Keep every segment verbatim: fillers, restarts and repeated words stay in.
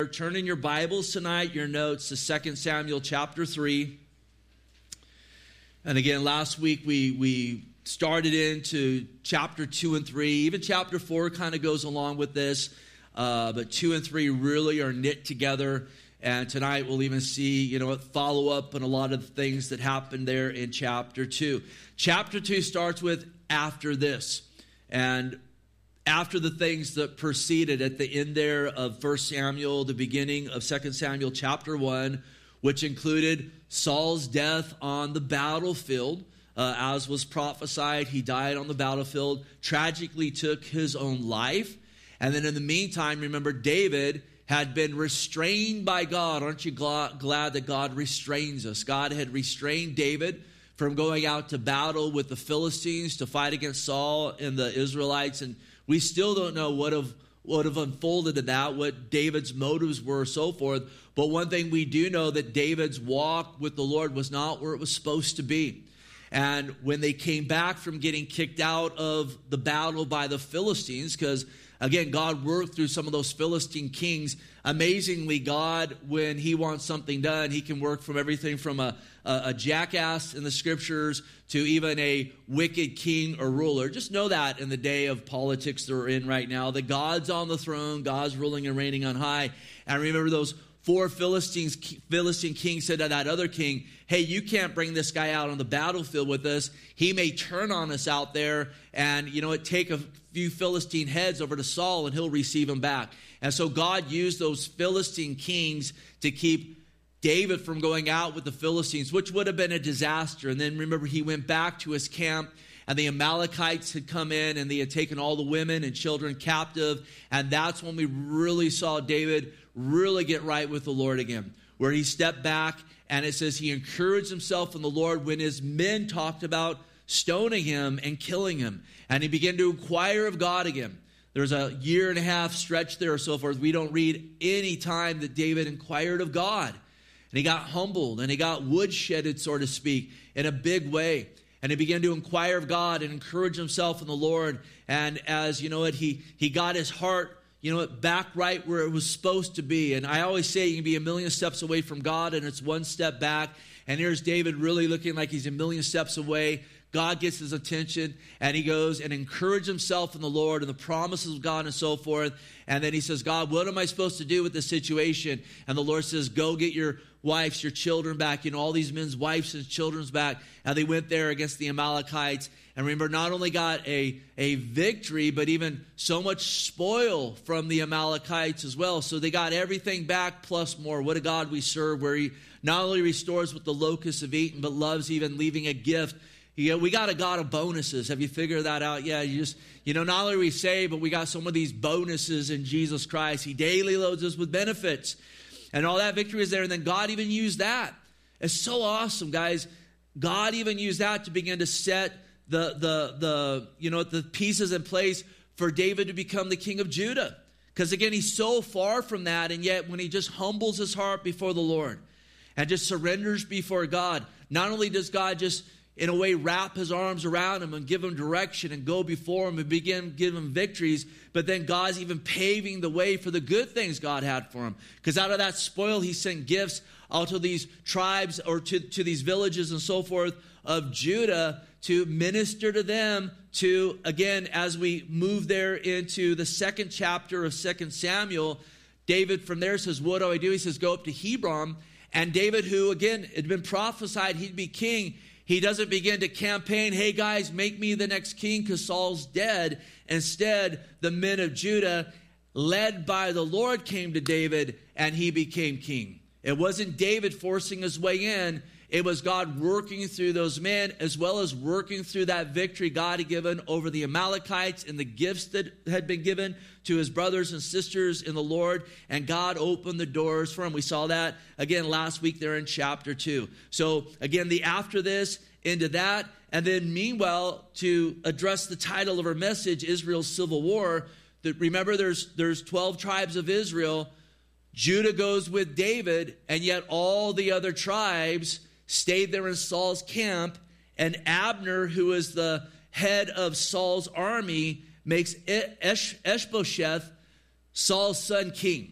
Turn in your Bibles tonight, your notes to Second Samuel chapter three. And again, last week we we started into chapter two and three. Even chapter four kind of goes along with this. Uh, but two and three really are knit together. And tonight we'll even see, you know, follow up on a lot of the things that happened there in chapter two. Chapter two starts with after this. And after the things that preceded at the end there of First Samuel, the beginning of Second Samuel chapter one, which included Saul's death on the battlefield. Uh, as was prophesied, he died on the battlefield, tragically took his own life. And then in the meantime, remember, David had been restrained by God. Aren't you glad, glad that God restrains us? God had restrained David from going out to battle with the Philistines to fight against Saul and the Israelites. And we still don't know what have, what have unfolded in that, what David's motives were, so forth. But one thing we do know, that David's walk with the Lord was not where it was supposed to be. And when they came back from getting kicked out of the battle by the Philistines, because again, God worked through some of those Philistine kings. Amazingly, God, when he wants something done, he can work from everything from a, a, a jackass in the scriptures to even a wicked king or ruler. Just know that in the day of politics that we're in right now, that God's on the throne, God's ruling and reigning on high. And remember, those four Philistines, Philistine kings said to that other king, hey, you can't bring this guy out on the battlefield with us. He may turn on us out there and, you know, it take a few Philistine heads over to Saul and he'll receive him back. And so God used those Philistine kings to keep David from going out with the Philistines, which would have been a disaster. And then remember, he went back to his camp, and the Amalekites had come in and they had taken all the women and children captive. And that's when we really saw David really get right with the Lord again, where he stepped back, and it says he encouraged himself in the Lord when his men talked about stoning him and killing him. And he began to inquire of God again. There's a year and a half stretch there or so forth. We don't read any time that David inquired of God. And he got humbled, and he got woodshedded, so to speak, in a big way. And he began to inquire of God and encourage himself in the Lord. And as, you know what, he, he got his heart, you know, back right where it was supposed to be. And I always say you can be a million steps away from God, and it's one step back. And here's David really looking like he's a million steps away. God gets his attention, and he goes and encourages himself in the Lord and the promises of God and so forth. And then he says, God, what am I supposed to do with this situation? And the Lord says, go get your wives, your children back, you know, all these men's wives and children's back. And they went there against the Amalekites. And remember, not only got a, a victory, but even so much spoil from the Amalekites as well. So they got everything back plus more. What a God we serve, where he not only restores what the locusts have eaten, but loves even leaving a gift. You know, we got a God of bonuses. Have you figured that out? Yeah, you just, you know, not only are we saved, but we got some of these bonuses in Jesus Christ. He daily loads us with benefits. And all that victory is there. And then God even used that. It's so awesome, guys. God even used that to begin to set the, the, the you know, the pieces in place for David to become the king of Judah. Because again, he's so far from that. And yet when he just humbles his heart before the Lord and just surrenders before God, not only does God just, in a way, wrap his arms around him and give him direction and go before him and begin give him victories, but then God's even paving the way for the good things God had for him. Because out of that spoil, he sent gifts out to these tribes or to, to these villages and so forth of Judah to minister to them to, again, as we move there into the second chapter of Second Samuel, David from there says, what do I do? He says, go up to Hebron. And David, who, again, had been prophesied he'd be king, he doesn't begin to campaign, hey guys, make me the next king because Saul's dead. Instead, the men of Judah, led by the Lord, came to David and he became king. It wasn't David forcing his way in. It was God working through those men, as well as working through that victory God had given over the Amalekites and the gifts that had been given to his brothers and sisters in the Lord. And God opened the doors for him. We saw that again last week there in chapter two. So again, the after this into that. And then meanwhile, to address the title of our message, Israel's Civil War, that remember there's, there's twelve tribes of Israel. Judah goes with David, and yet all the other tribes stayed there in Saul's camp, and Abner, who is the head of Saul's army, makes Ishbosheth Saul's son king.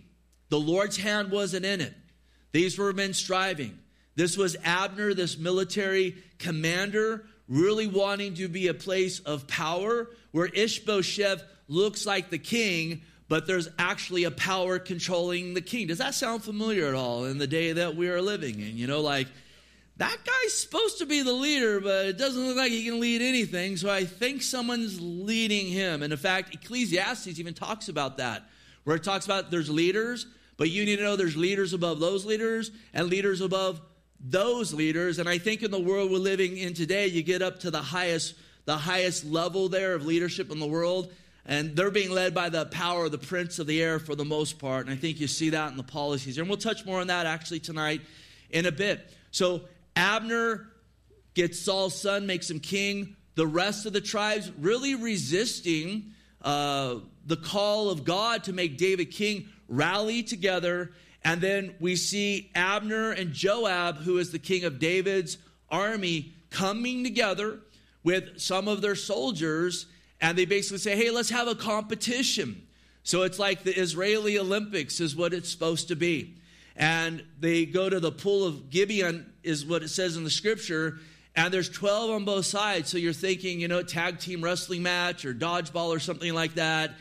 The Lord's hand wasn't in it. These were men striving. This was Abner, this military commander, really wanting to be a place of power where Ishbosheth looks like the king, but there's actually a power controlling the king. Does that sound familiar at all in the day that we are living in? You know, like, that guy's supposed to be the leader, but it doesn't look like he can lead anything, so I think someone's leading him. And in fact, Ecclesiastes even talks about that, where it talks about there's leaders, but you need to know there's leaders above those leaders and leaders above those leaders. And I think in the world we're living in today, you get up to the highest, the highest level there of leadership in the world, and they're being led by the power of the prince of the air for the most part. And I think you see that in the policies. And we'll touch more on that actually tonight in a bit. So Abner gets Saul's son, makes him king. The rest of the tribes really resisting uh, the call of God to make David king, rally together. And then we see Abner and Joab, who is the king of David's army, coming together with some of their soldiers. And they basically say, hey, let's have a competition. So it's like the Israeli Olympics is what it's supposed to be. And they go to the pool of Gibeon, is what it says in the scripture. And there's twelve on both sides. So you're thinking, you know, tag team wrestling match or dodgeball or something like that.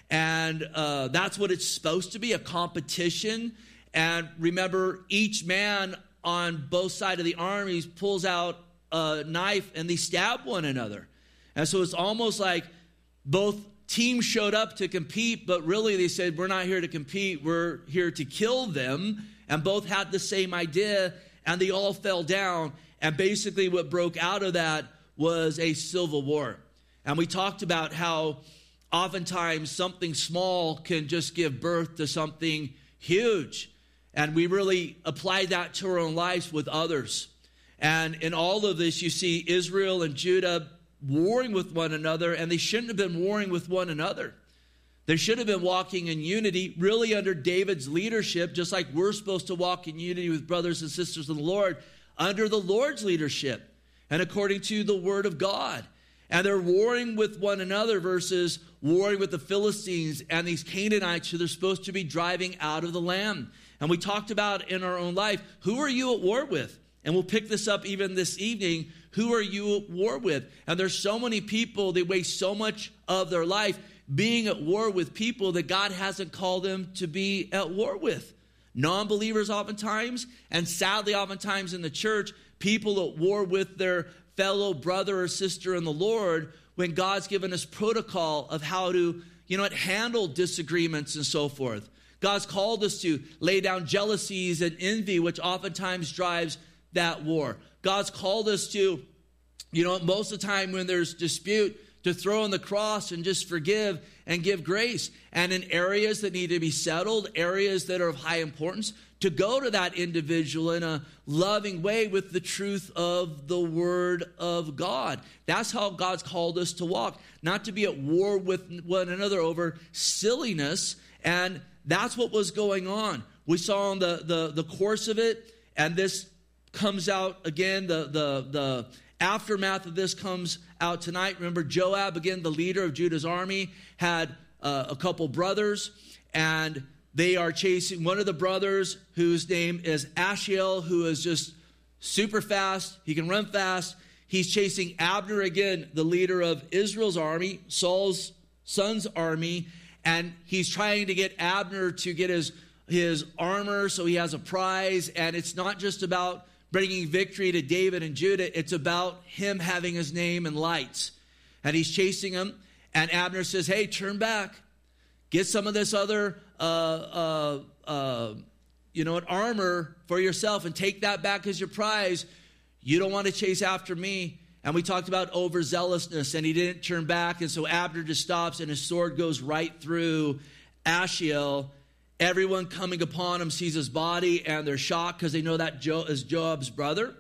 And uh, that's what it's supposed to be, a competition. And remember, each man on both sides of the armies pulls out a knife and they stab one another. And so it's almost like both teams showed up to compete, but really they said, we're not here to compete, we're here to kill them. And both had the same idea, and they all fell down. And basically what broke out of that was a civil war. And we talked about how oftentimes something small can just give birth to something huge. And we really applied that to our own lives with others. And in all of this, you see Israel and Judah warring with one another, and they shouldn't have been warring with one another. They should have been walking in unity, really under David's leadership, just like we're supposed to walk in unity with brothers and sisters in the Lord, under the Lord's leadership and according to the word of God. And they're warring with one another versus warring with the Philistines and these Canaanites who they're supposed to be driving out of the land. And we talked about in our own life, who are you at war with? And we'll pick this up even this evening. Who are you at war with? And there's so many people, they waste so much of their life being at war with people that God hasn't called them to be at war with. Non-believers oftentimes, and sadly oftentimes in the church, people at war with their fellow brother or sister in the Lord when God's given us protocol of how to, you know, handle disagreements and so forth. God's called us to lay down jealousies and envy, which oftentimes drives that war. God's called us to, you know, most of the time when there's dispute, to throw on the cross and just forgive and give grace. And in areas that need to be settled, areas that are of high importance, to go to that individual in a loving way with the truth of the word of God. That's how God's called us to walk, not to be at war with one another over silliness. And that's what was going on. We saw on the, the, the course of it, and this comes out again, the, the, the aftermath of this comes out tonight. Remember, Joab, again, the leader of Judah's army, had uh, a couple brothers, and they are chasing one of the brothers whose name is Ashiel, who is just super fast. He can run fast. He's chasing Abner, again, the leader of Israel's army, Saul's son's army, and he's trying to get Abner to get his, his armor so he has a prize. And it's not just about bringing victory to David and Judah. It's about him having his name in lights. And he's chasing him. And Abner says, hey, turn back. Get some of this other, uh, uh, uh, you know, an armor for yourself and take that back as your prize. You don't want to chase after me. And we talked about overzealousness, and he didn't turn back. And so Abner just stops, and his sword goes right through Ashiel. Everyone coming upon him sees his body, and they're shocked because they know that Jo- is Joab's brother.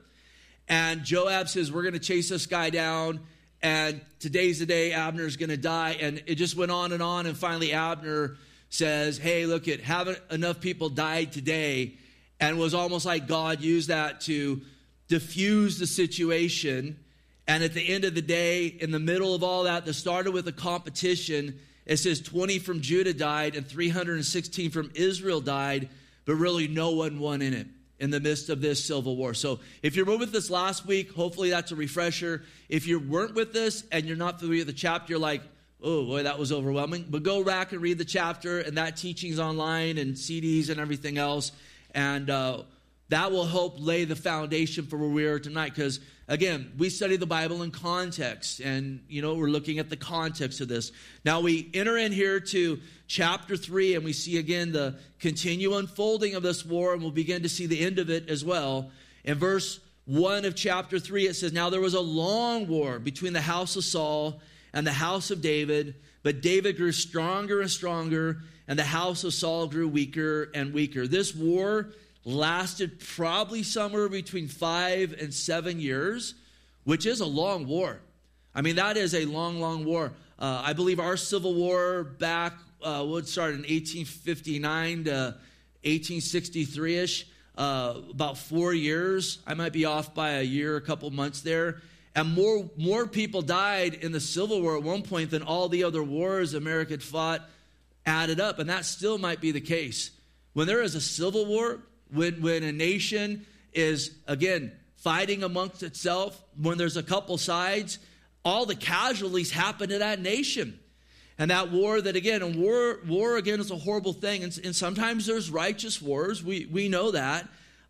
And Joab says, we're going to chase this guy down, and today's the day Abner's going to die. And it just went on and on, and finally Abner says, hey, look, it haven't enough people died today. And it was almost like God used that to diffuse the situation. And at the end of the day, in the middle of all that, that started with a competition, it says twenty from Judah died and three hundred sixteen from Israel died, but really no one won in it in the midst of this civil war. So if you were with us last week, hopefully that's a refresher. If you weren't with us and you're not familiar with the chapter, you're like, oh boy, that was overwhelming. But go back and read the chapter, and that teaching's online and C Ds and everything else. And uh, that will help lay the foundation for where we are tonight. Because, again, we study the Bible in context. And, you know, we're looking at the context of this. Now, we enter in here to chapter three, and we see, again, the continual unfolding of this war. And we'll begin to see the end of it as well. In verse one of chapter three, it says, now there was a long war between the house of Saul and the house of David. But David grew stronger and stronger, and the house of Saul grew weaker and weaker. This war lasted probably somewhere between five and seven years, which is a long war. I mean, that is a long, long war. Uh, I believe our Civil War back uh, would start in eighteen fifty-nine to eighteen sixty-three-ish, uh, about four years. I might be off by a year, a couple months there. And more, more people died in the Civil War at one point than all the other wars America had fought added up. And that still might be the case. When there is a civil war, when, when a nation is, again, fighting amongst itself, when there's a couple sides, all the casualties happen to that nation. And that war that, again, and war, war again, is a horrible thing. And, and sometimes there's righteous wars. We, we know that.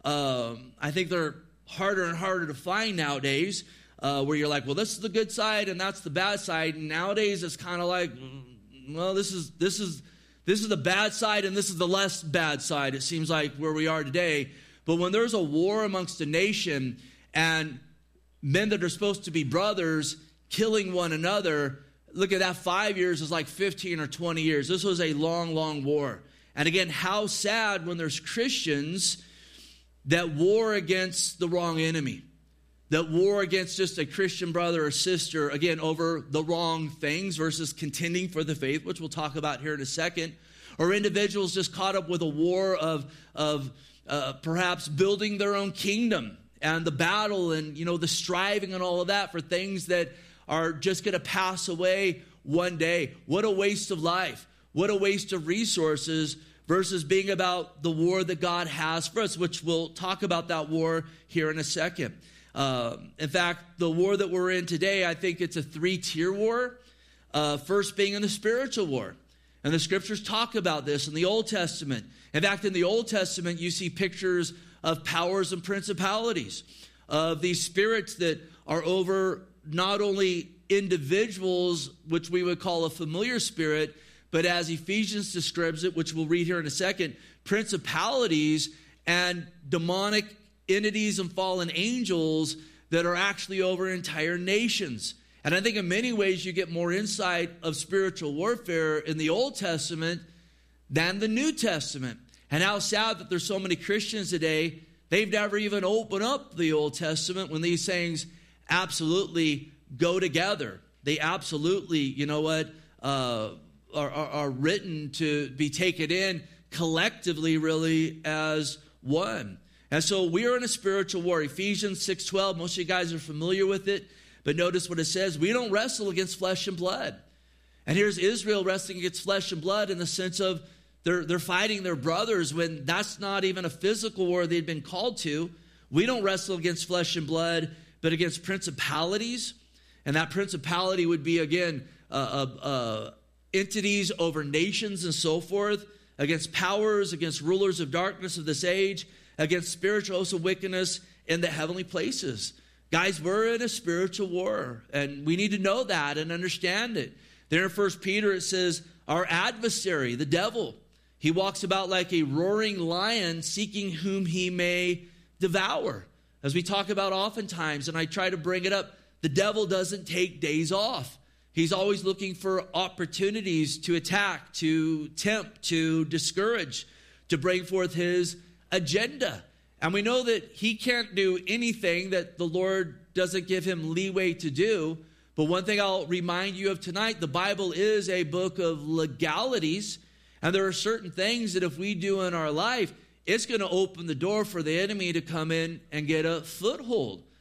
Um, I think they're harder and harder to find nowadays. Uh, where you're like, well, this is the good side and that's the bad side. And nowadays it's kind of like, well, this is this is this is the bad side and this is the less bad side. It seems like where we are today. But when there's a war amongst a nation and men that are supposed to be brothers killing one another, look at that. Five years is like fifteen or twenty years. This was a long, long war. And again, how sad when there's Christians that war against the wrong enemy. That war against just a Christian brother or sister, again, over the wrong things versus contending for the faith, which we'll talk about here in a second. Or individuals just caught up with a war of, of uh, perhaps building their own kingdom and the battle and, you know, the striving and all of that for things that are just going to pass away one day. What a waste of life. What a waste of resources versus being about the war that God has for us, which we'll talk about that war here in a second. Uh, in fact, the war that we're in today, I think it's a three-tier war. Uh, first being in the spiritual war. And the scriptures talk about this in the Old Testament. In fact, in the Old Testament, you see pictures of powers and principalities, of these spirits that are over not only individuals, which we would call a familiar spirit, but as Ephesians describes it, which we'll read here in a second, principalities and demonic entities and fallen angels that are actually over entire nations. And I think in many ways you get more insight of spiritual warfare in the Old Testament than the New Testament. And how sad that there's so many Christians today, they've never even opened up the Old Testament when these things absolutely go together. They absolutely, you know what, uh, are, are, are written to be taken in collectively really as one. And so we are in a spiritual war. Ephesians six twelve, most of you guys are familiar with it. But notice what it says. We don't wrestle against flesh and blood. And here's Israel wrestling against flesh and blood in the sense of they're, they're fighting their brothers when that's not even a physical war they'd been called to. We don't wrestle against flesh and blood, but against principalities. And that principality would be, again, uh, uh, uh, entities over nations and so forth, against powers, against rulers of darkness of this age, against spiritual hosts of wickedness in the heavenly places. Guys, we're in a spiritual war, and we need to know that and understand it. There in First Peter it says, our adversary, the devil, he walks about like a roaring lion seeking whom he may devour. As we talk about oftentimes, and I try to bring it up, the devil doesn't take days off. He's always looking for opportunities to attack, to tempt, to discourage, to bring forth his agenda. And we know that he can't do anything that the Lord doesn't give him leeway to do. But one thing I'll remind you of tonight, the Bible is a book of legalities. And there are certain things that if we do in our life, it's going to open the door for the enemy to come in and get a foothold.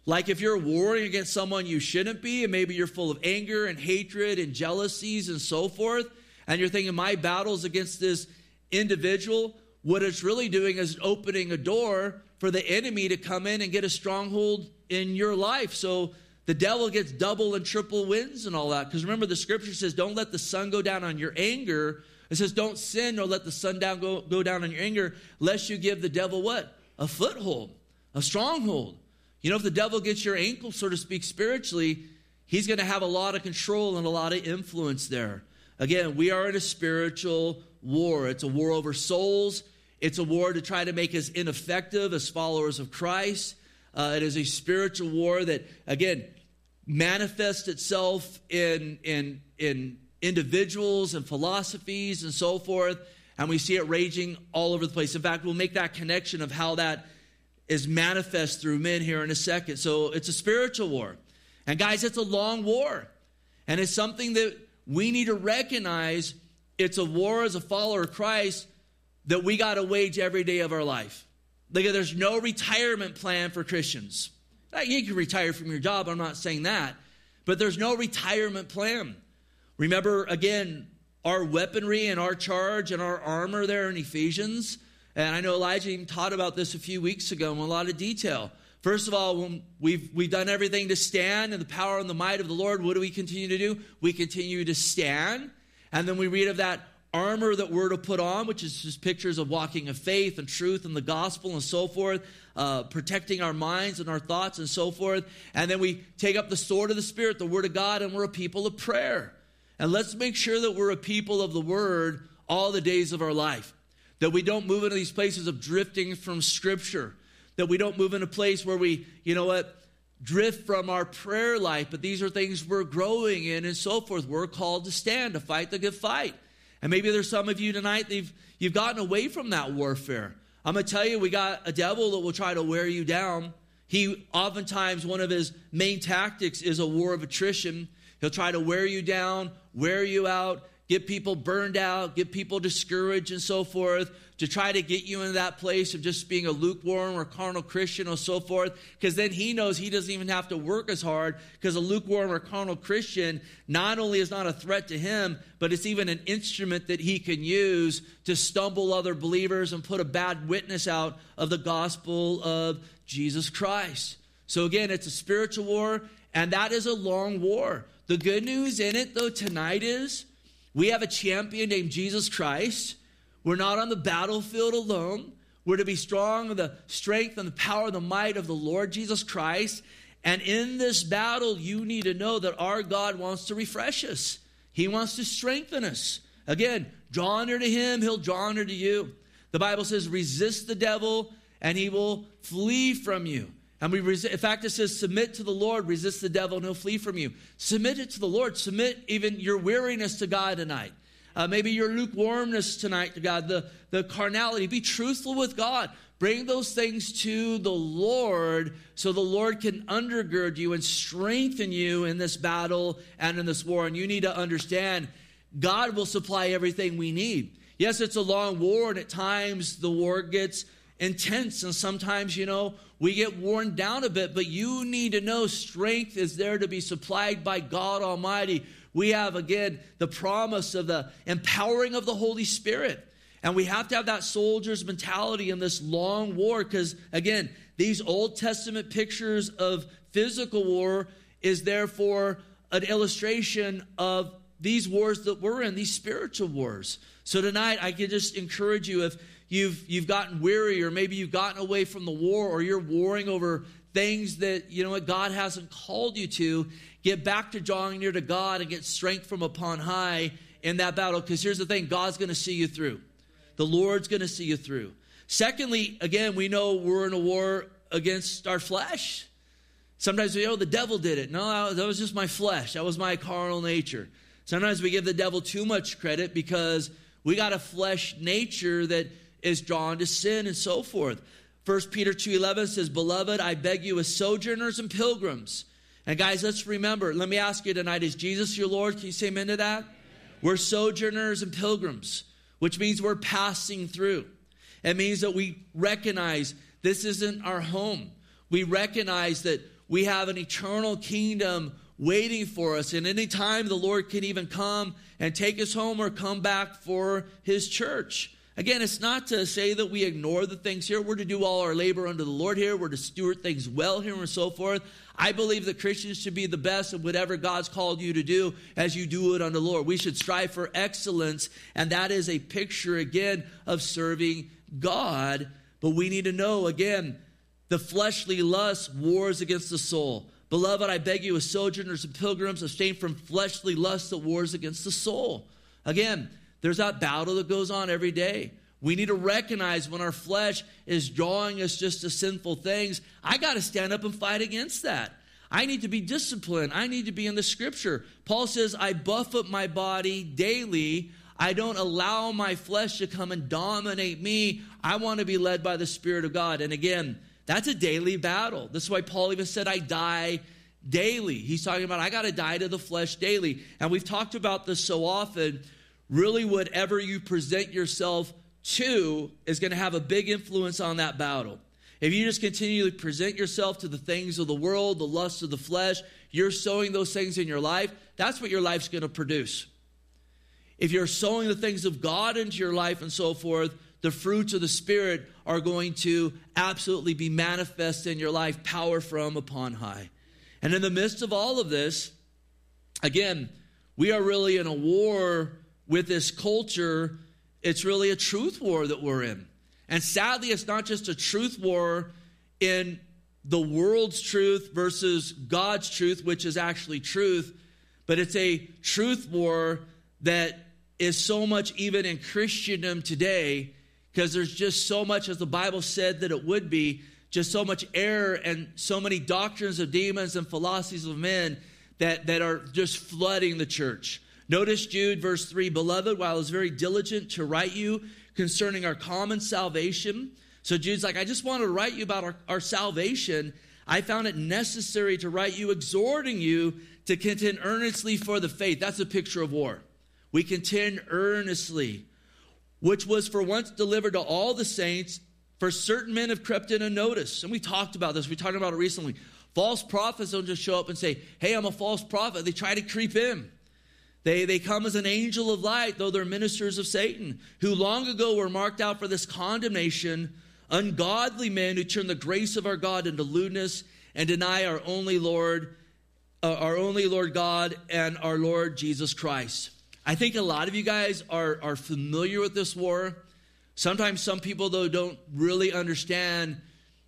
Like if you're warring against someone you shouldn't be, and maybe you're full of anger and hatred and jealousies and so forth, and you're thinking, my battle's against this individual, what it's really doing is opening a door for the enemy to come in and get a stronghold in your life. So the devil gets double and triple wins and all that. Because remember, the scripture says, don't let the sun go down on your anger. It says, don't sin nor let the sun down go, go down on your anger, lest you give the devil what? A foothold, a stronghold. You know, if the devil gets your ankle, so to speak, spiritually, he's going to have a lot of control and a lot of influence there. Again, we are in a spiritual war. It's a war over souls. It's a war to try to make us ineffective as followers of Christ. Uh, it is a spiritual war that, again, manifests itself in, in, in individuals and philosophies and so forth. And we see it raging all over the place. In fact, we'll make that connection of how that is manifest through men here in a second. So it's a spiritual war. And guys, it's a long war. And it's something that we need to recognize. It's a war as a follower of Christ that we got to wage every day of our life. Like, there's no retirement plan for Christians. You can retire from your job, I'm not saying that. But there's no retirement plan. Remember, again, our weaponry and our charge and our armor there in Ephesians. And I know Elijah even taught about this a few weeks ago in a lot of detail. First of all, when we've, we've done everything to stand in the power and the might of the Lord, what do we continue to do? We continue to stand. And then we read of that armor that we're to put on, which is just pictures of walking in faith and truth and the gospel and so forth, uh, protecting our minds and our thoughts and so forth. And then we take up the sword of the Spirit, the word of God, and we're a people of prayer. And let's make sure that we're a people of the word all the days of our life. That we don't move into these places of drifting from Scripture. That we don't move in a place where we, you know what, drift from our prayer life. But these are things we're growing in and so forth. We're called to stand, to fight the good fight. And maybe there's some of you tonight, you've, you've gotten away from that warfare. I'm going to tell you, we got a devil that will try to wear you down. He, oftentimes, one of his main tactics is a war of attrition. He'll try to wear you down, wear you out, get people burned out, get people discouraged and so forth, to try to get you into that place of just being a lukewarm or carnal Christian or so forth, because then he knows he doesn't even have to work as hard, because a lukewarm or carnal Christian not only is not a threat to him, but it's even an instrument that he can use to stumble other believers and put a bad witness out of the gospel of Jesus Christ. So again, it's a spiritual war, and that is a long war. The good news in it, though, tonight is we have a champion named Jesus Christ. We're not on the battlefield alone. We're to be strong in the strength and the power and the might of the Lord Jesus Christ. And in this battle, you need to know that our God wants to refresh us. He wants to strengthen us. Again, draw near to him, he'll draw near to you. The Bible says, resist the devil, and he will flee from you. And we, resi- in fact, it says, submit to the Lord, resist the devil, and he'll flee from you. Submit it to the Lord. Submit even your weariness to God tonight. Uh, maybe your lukewarmness tonight to God, the, the carnality. Be truthful with God. Bring those things to the Lord so the Lord can undergird you and strengthen you in this battle and in this war. And you need to understand, God will supply everything we need. Yes, it's a long war, and at times the war gets intense, and sometimes, you know, we get worn down a bit, but you need to know strength is there to be supplied by God Almighty. We have, again, the promise of the empowering of the Holy Spirit. And we have to have that soldier's mentality in this long war, because, again, these Old Testament pictures of physical war is therefore an illustration of these wars that we're in, these spiritual wars. So tonight, I can just encourage you, if you've you've gotten weary, or maybe you've gotten away from the war, or you're warring over things that, you know what, God hasn't called you to, get back to drawing near to God and get strength from upon high in that battle. Because here's the thing, God's going to see you through. The Lord's going to see you through. Secondly, again, we know we're in a war against our flesh. Sometimes we know the devil did it. No, that was just my flesh. That was my carnal nature. Sometimes we give the devil too much credit because we got a flesh nature that is drawn to sin and so forth. First Peter two eleven says, beloved, I beg you as sojourners and pilgrims. And guys, let's remember, let me ask you tonight, is Jesus your Lord? Can you say amen to that? Amen. We're sojourners and pilgrims, which means we're passing through. It means that we recognize this isn't our home. We recognize that we have an eternal kingdom waiting for us. And any time the Lord can even come and take us home or come back for his church. Again, it's not to say that we ignore the things here. We're to do all our labor unto the Lord here. We're to steward things well here and so forth. I believe that Christians should be the best at whatever God's called you to do as you do it unto the Lord. We should strive for excellence, and that is a picture, again, of serving God. But we need to know, again, the fleshly lust wars against the soul. Beloved, I beg you, as sojourners and pilgrims, abstain from fleshly lust that wars against the soul. Again, there's that battle that goes on every day. We need to recognize when our flesh is drawing us just to sinful things, I got to stand up and fight against that. I need to be disciplined. I need to be in the scripture. Paul says, I buffet my body daily. I don't allow my flesh to come and dominate me. I want to be led by the Spirit of God. And again, that's a daily battle. This is why Paul even said, I die daily. He's talking about, I got to die to the flesh daily. And we've talked about this so often. Really, whatever you present yourself to is going to have a big influence on that battle. If you just continually present yourself to the things of the world, the lusts of the flesh, you're sowing those things in your life, that's what your life's going to produce. If you're sowing the things of God into your life and so forth, the fruits of the Spirit are going to absolutely be manifest in your life, power from upon high. And in the midst of all of this, again, we are really in a war with this culture. It's really a truth war that we're in. And sadly, it's not just a truth war in the world's truth versus God's truth, which is actually truth, but it's a truth war that is so much even in Christendom today, because there's just so much, as the Bible said that it would be, just so much error and so many doctrines of demons and philosophies of men that, that are just flooding the church. Notice Jude, verse three, Beloved, while I was very diligent to write you concerning our common salvation. So Jude's like, I just want to write you about our, our salvation. I found it necessary to write you, exhorting you to contend earnestly for the faith. That's a picture of war. We contend earnestly, which was for once delivered to all the saints, for certain men have crept in unnoticed. And we talked about this. We talked about it recently. False prophets don't just show up and say, hey, I'm a false prophet. They try to creep in. They, they come as an angel of light, though they're ministers of Satan, who long ago were marked out for this condemnation, ungodly men who turn the grace of our God into lewdness and deny our only Lord, uh, our only Lord God and our Lord Jesus Christ. I think a lot of you guys are, are familiar with this war. Sometimes some people, though, don't really understand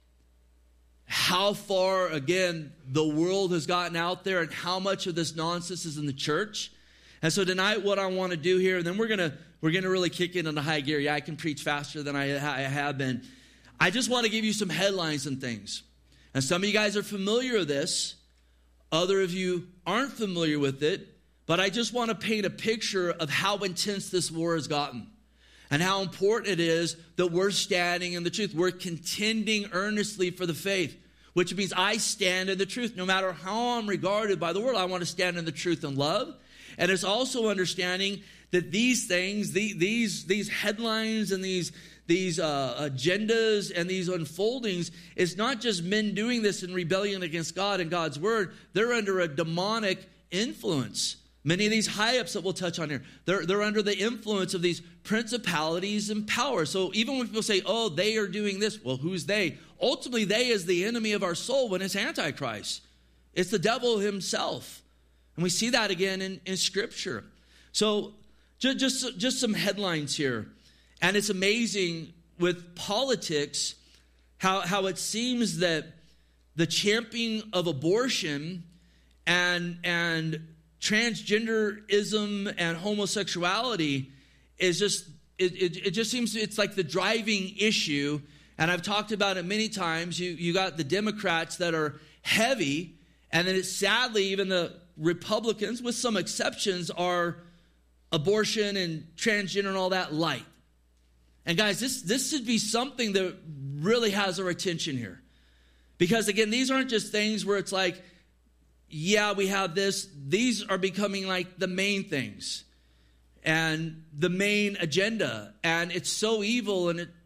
how far, again, the world has gotten out there and how much of this nonsense is in the church. And so tonight, what I want to do here, and then we're gonna we're gonna really kick it into high gear. Yeah, I can preach faster than I, I have been. I just want to give you some headlines and things. And some of you guys are familiar with this. Other of you aren't familiar with it. But I just want to paint a picture of how intense this war has gotten and how important it is that we're standing in the truth. We're contending earnestly for the faith, which means I stand in the truth. No matter how I'm regarded by the world, I want to stand in the truth and love. And it's also understanding that these things, the, these, these headlines and these, these uh, agendas and these unfoldings, it's not just men doing this in rebellion against God and God's word. They're under a demonic influence. Many of these high-ups that we'll touch on here, they're, they're under the influence of these principalities and powers. So even when people say, oh, they are doing this, well, who's they? Ultimately, they is the enemy of our soul when it's Antichrist. It's the devil himself. And we see that again in, in Scripture. So just, just, just some headlines here. And it's amazing with politics how, how it seems that the championing of abortion and and transgenderism and homosexuality is just, it, it, it just seems it's like the driving issue. And I've talked about it many times. You, you got the Democrats that are heavy, and then it's sadly even the Republicans, with some exceptions, are abortion and transgender and all that light. And guys, this, this should be something that really has our attention here. Because again, these aren't just things where it's like, yeah, we have this. These are becoming like the main things and the main agenda. And it's so evil, and it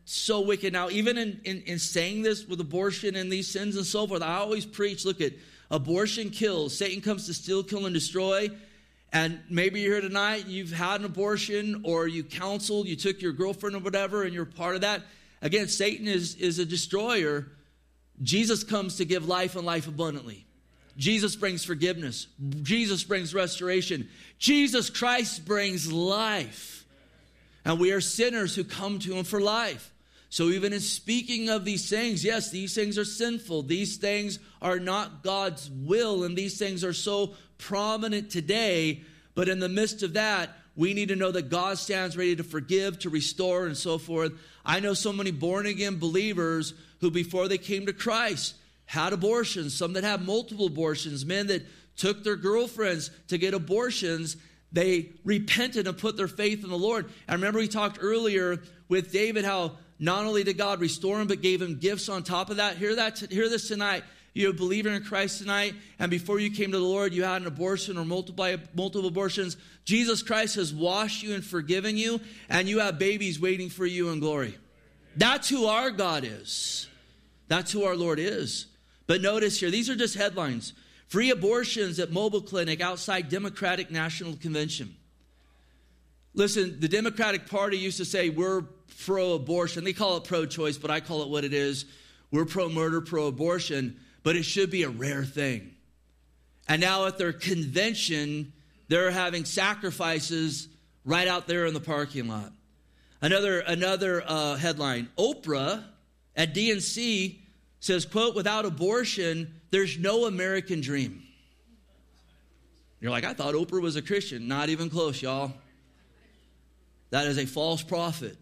so wicked. Now, even in, in, in saying this with abortion and these sins and so forth, I always preach, look at abortion kills. Satan comes to steal, kill, and destroy. And maybe you're here tonight, you've had an abortion, or you counseled, you took your girlfriend or whatever, and you're part of that. Again, Satan is, is a destroyer. Jesus comes to give life and life abundantly. Jesus brings forgiveness. Jesus brings restoration. Jesus Christ brings life. And we are sinners who come to him for life. So even in speaking of these things, yes, these things are sinful. These things are not God's will, and these things are so prominent today. But in the midst of that, we need to know that God stands ready to forgive, to restore, and so forth. I know so many born-again believers who, before they came to Christ, had abortions, some that had multiple abortions, men that took their girlfriends to get abortions. They repented and put their faith in the Lord. I remember we talked earlier with David how not only did God restore him, but gave him gifts on top of that. Hear that, hear this tonight. You're a believer in Christ tonight, and before you came to the Lord, you had an abortion or multiple, multiple abortions. Jesus Christ has washed you and forgiven you, and you have babies waiting for you in glory. That's who our God is. That's who our Lord is. But notice here, these are just headlines. Free abortions at mobile clinic outside Democratic National Convention. Listen, the Democratic Party used to say we're pro-abortion. They call it pro-choice, but I call it what it is. We're pro-murder, pro-abortion, but it should be a rare thing. And now at their convention, they're having sacrifices right out there in the parking lot. Another, another uh, headline, Oprah at D N C says, quote, without abortion, there's no American dream. You're like, I thought Oprah was a Christian. Not even close, y'all. That is a false prophet.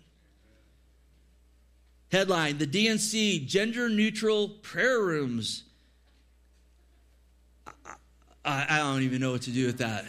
Headline, the D N C gender-neutral prayer rooms. I, I don't even know what to do with that.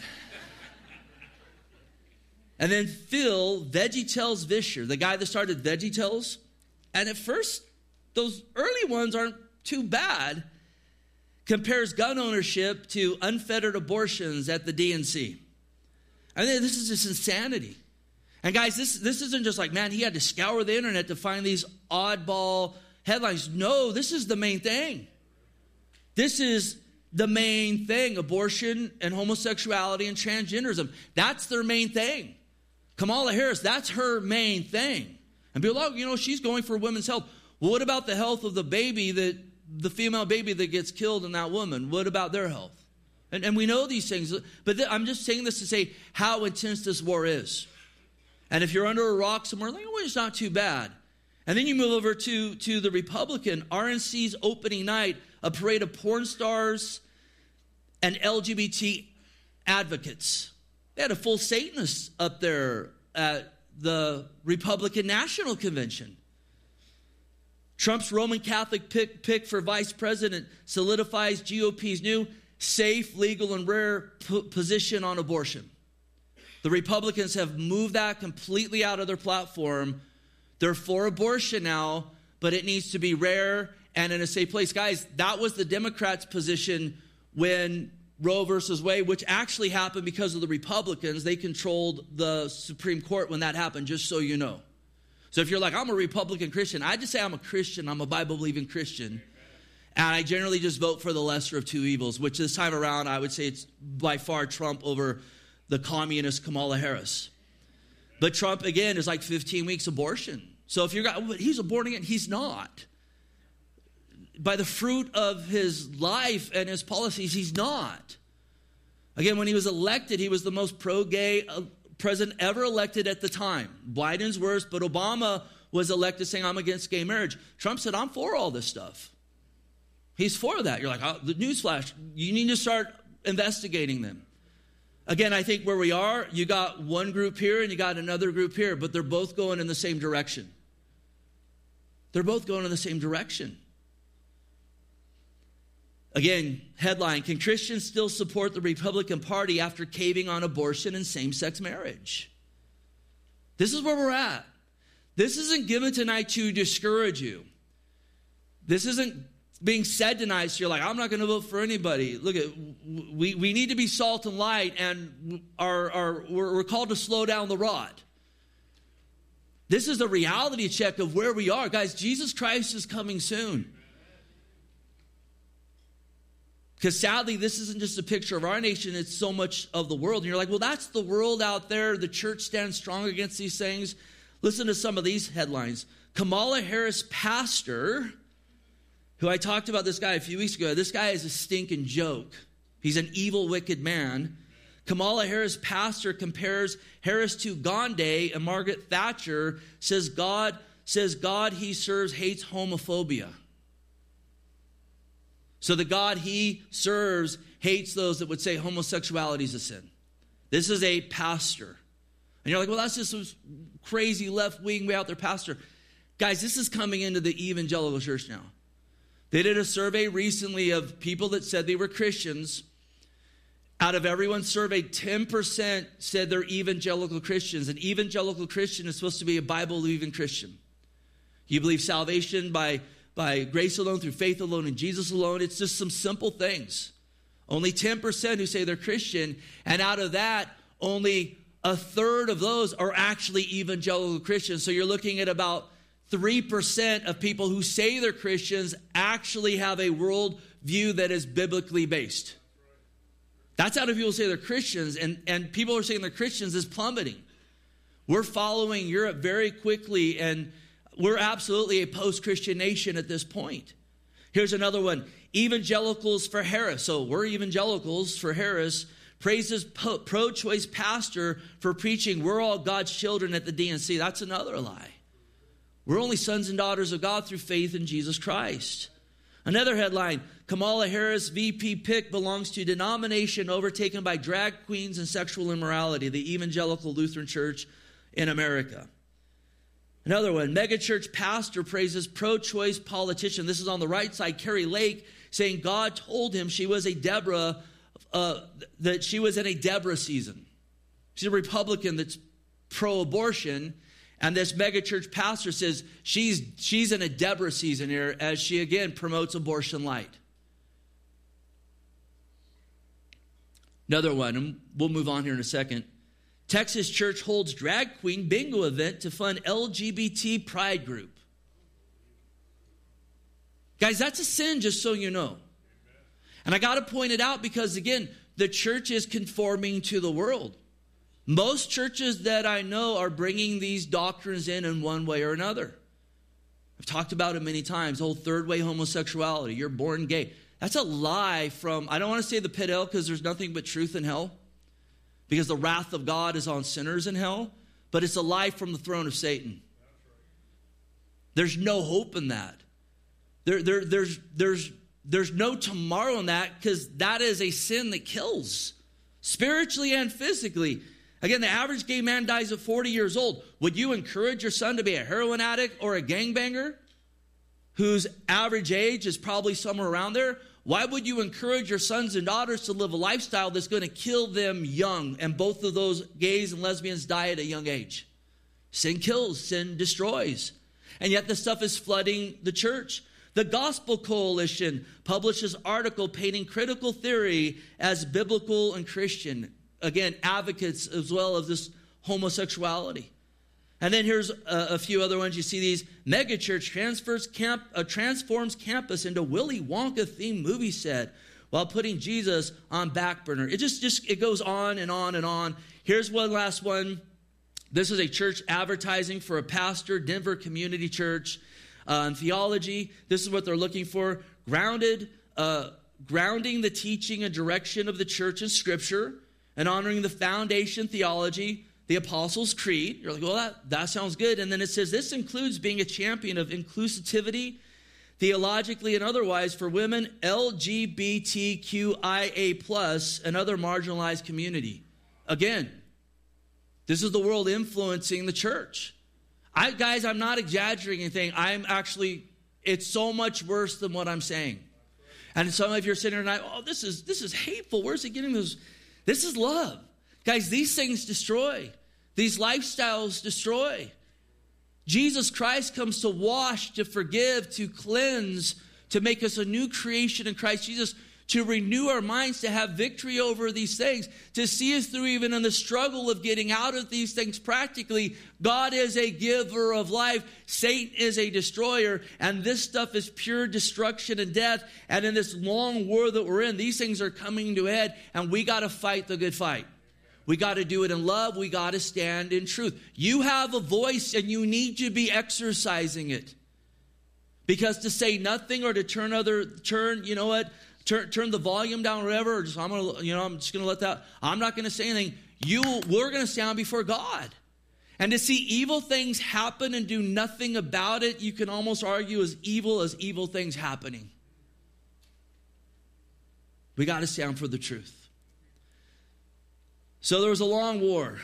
And then Phil VeggieTales Vischer, the guy that started VeggieTales. And at first, those early ones aren't too bad. Compares gun ownership to unfettered abortions at the D N C. I mean, this is just insanity. And guys, this, this isn't just like, man, he had to scour the internet to find these oddball headlines. No, this is the main thing. This is the main thing. Abortion and homosexuality and transgenderism. That's their main thing. Kamala Harris, that's her main thing. And people are like, you know, she's going for women's health. Well, what about the health of the baby, that the female baby that gets killed in that woman? What about their health? And, and we know these things. But th- I'm just saying this to say how intense this war is. And if you're under a rock somewhere, like, oh, it's not too bad. And then you move over to, to the Republican, R N C's opening night, a parade of porn stars and L G B T advocates. They had a full Satanist up there at the Republican National Convention. Trump's Roman Catholic pick, pick for vice president solidifies G O P's new safe, legal, and rare p- position on abortion. The Republicans have moved that completely out of their platform. They're for abortion now, but it needs to be rare and in a safe place. Guys, that was the Democrats' position when Roe versus Wade, which actually happened because of the Republicans. They controlled the Supreme Court when that happened, just so you know. So if you're like, I'm a Republican Christian, I just say I'm a Christian. I'm a Bible-believing Christian. And I generally just vote for the lesser of two evils, which this time around, I would say it's by far Trump over the communist Kamala Harris. But Trump, again, is like fifteen weeks abortion. So if you're, he's a born again, he's not. By the fruit of his life and his policies, he's not. Again, when he was elected, he was the most pro-gay president ever elected at the time. Biden's worse, but Obama was elected saying, I'm against gay marriage. Trump said, I'm for all this stuff. He's for that. You're like, oh, the newsflash, you need to start investigating them. Again, I think where we are, you got one group here and you got another group here, but they're both going in the same direction. They're both going in the same direction. Again, headline, can Christians still support the Republican Party after caving on abortion and same-sex marriage? This is where we're at. This isn't given tonight to discourage you. This isn't being said tonight, so you're like, I'm not going to vote for anybody. Look, at we, we need to be salt and light, and our, our, we're, we're called to slow down the rod. This is a reality check of where we are. Guys, Jesus Christ is coming soon. Because sadly, this isn't just a picture of our nation, it's so much of the world. And you're like, well, that's the world out there. The church stands strong against these things. Listen to some of these headlines. Kamala Harris pastor, who I talked about this guy a few weeks ago. This guy is a stinking joke. He's an evil, wicked man. Kamala Harris pastor compares Harris to Gandhi, and Margaret Thatcher says God, says God he serves hates homophobia. So the God he serves hates those that would say homosexuality is a sin. This is a pastor. And you're like, well, that's just some crazy left-wing way out there pastor. Guys, this is coming into the evangelical church now. They did a survey recently of people that said they were Christians. Out of everyone surveyed, ten percent said they're evangelical Christians. An evangelical Christian is supposed to be a Bible-believing Christian. You believe salvation by By grace alone, through faith alone, in Jesus alone. It's just some simple things. Only ten percent who say they're Christian. And out of that, only a third of those are actually evangelical Christians. So you're looking at about three percent of people who say they're Christians actually have a world view that is biblically based. That's out of people who say they're Christians. And, and people who are saying they're Christians is plummeting. We're following Europe very quickly, and we're absolutely a post-Christian nation at this point. Here's another one. Evangelicals for Harris. So we're evangelicals for Harris. Praises pro-choice pastor for preaching we're all God's children at the D N C. That's another lie. We're only sons and daughters of God through faith in Jesus Christ. Another headline. Kamala Harris V P pick belongs to denomination overtaken by drag queens and sexual immorality. The Evangelical Lutheran Church in America. Another one, megachurch pastor praises pro-choice politician. This is on the right side, Carrie Lake, saying God told him she was a Deborah, uh, that she was in a Deborah season. She's a Republican that's pro-abortion, and this megachurch pastor says she's she's in a Deborah season here as she again promotes abortion light. Another one, and we'll move on here in a second. Texas church holds drag queen bingo event to fund L G B T pride group. Guys, that's a sin, just so you know. And I got to point it out because, again, the church is conforming to the world. Most churches that I know are bringing these doctrines in in one way or another. I've talked about it many times, the whole third way homosexuality. You're born gay. That's a lie from, I don't want to say the pit hell because there's nothing but truth in hell. Because the wrath of God is on sinners in hell. But it's a lie from the throne of Satan. There's no hope in that. There, there, there's, there's, there's no tomorrow in that because that is a sin that kills. Spiritually and physically. Again, the average gay man dies at forty years old. Would you encourage your son to be a heroin addict or a gangbanger whose average age is probably somewhere around there? Why would you encourage your sons and daughters to live a lifestyle that's going to kill them young? And both of those gays and lesbians die at a young age. Sin kills, sin destroys. And yet this stuff is flooding the church. The Gospel Coalition publishes an article painting critical theory as biblical and Christian. Again, advocates as well of this homosexuality. And then here's a, a few other ones. You see these megachurch transfers camp, uh, transforms campus into Willy Wonka themed movie set while putting Jesus on back burner. It just, just it goes on and on and on. Here's one last one. This is a church advertising for a pastor, Denver Community Church, uh, in theology. This is what they're looking for: grounded, uh, grounding the teaching and direction of the church in Scripture, and honoring the foundation theology, the Apostles' Creed. You're like, well, that, that sounds good. And then it says this includes being a champion of inclusivity, theologically and otherwise, for women, L G B T Q I A plus, and other marginalized community. Again, this is the world influencing the church. I, guys, I'm not exaggerating anything. I'm actually, it's so much worse than what I'm saying. And some of you are sitting here tonight, oh, this is, this is hateful. Where's he getting this? This is love. Guys, these things destroy. These lifestyles destroy. Jesus Christ comes to wash, to forgive, to cleanse, to make us a new creation in Christ Jesus. to renew our minds, to have victory over these things, to see us through even in the struggle of getting out of these things practically. God is a giver of life. Satan is a destroyer. And this stuff is pure destruction and death. And in this long war that we're in, these things are coming to a head. And we got to fight the good fight. We got to do it in love. We got to stand in truth. You have a voice and you need to be exercising it. Because to say nothing or to turn other, turn, you know what, turn, turn the volume down or whatever, or just, I'm gonna, you know, I'm just going to let that, I'm not going to say anything. You, we're going to stand before God. And to see evil things happen and do nothing about it, you can almost argue as evil as evil things happening. We got to stand for the truth. So there was a long war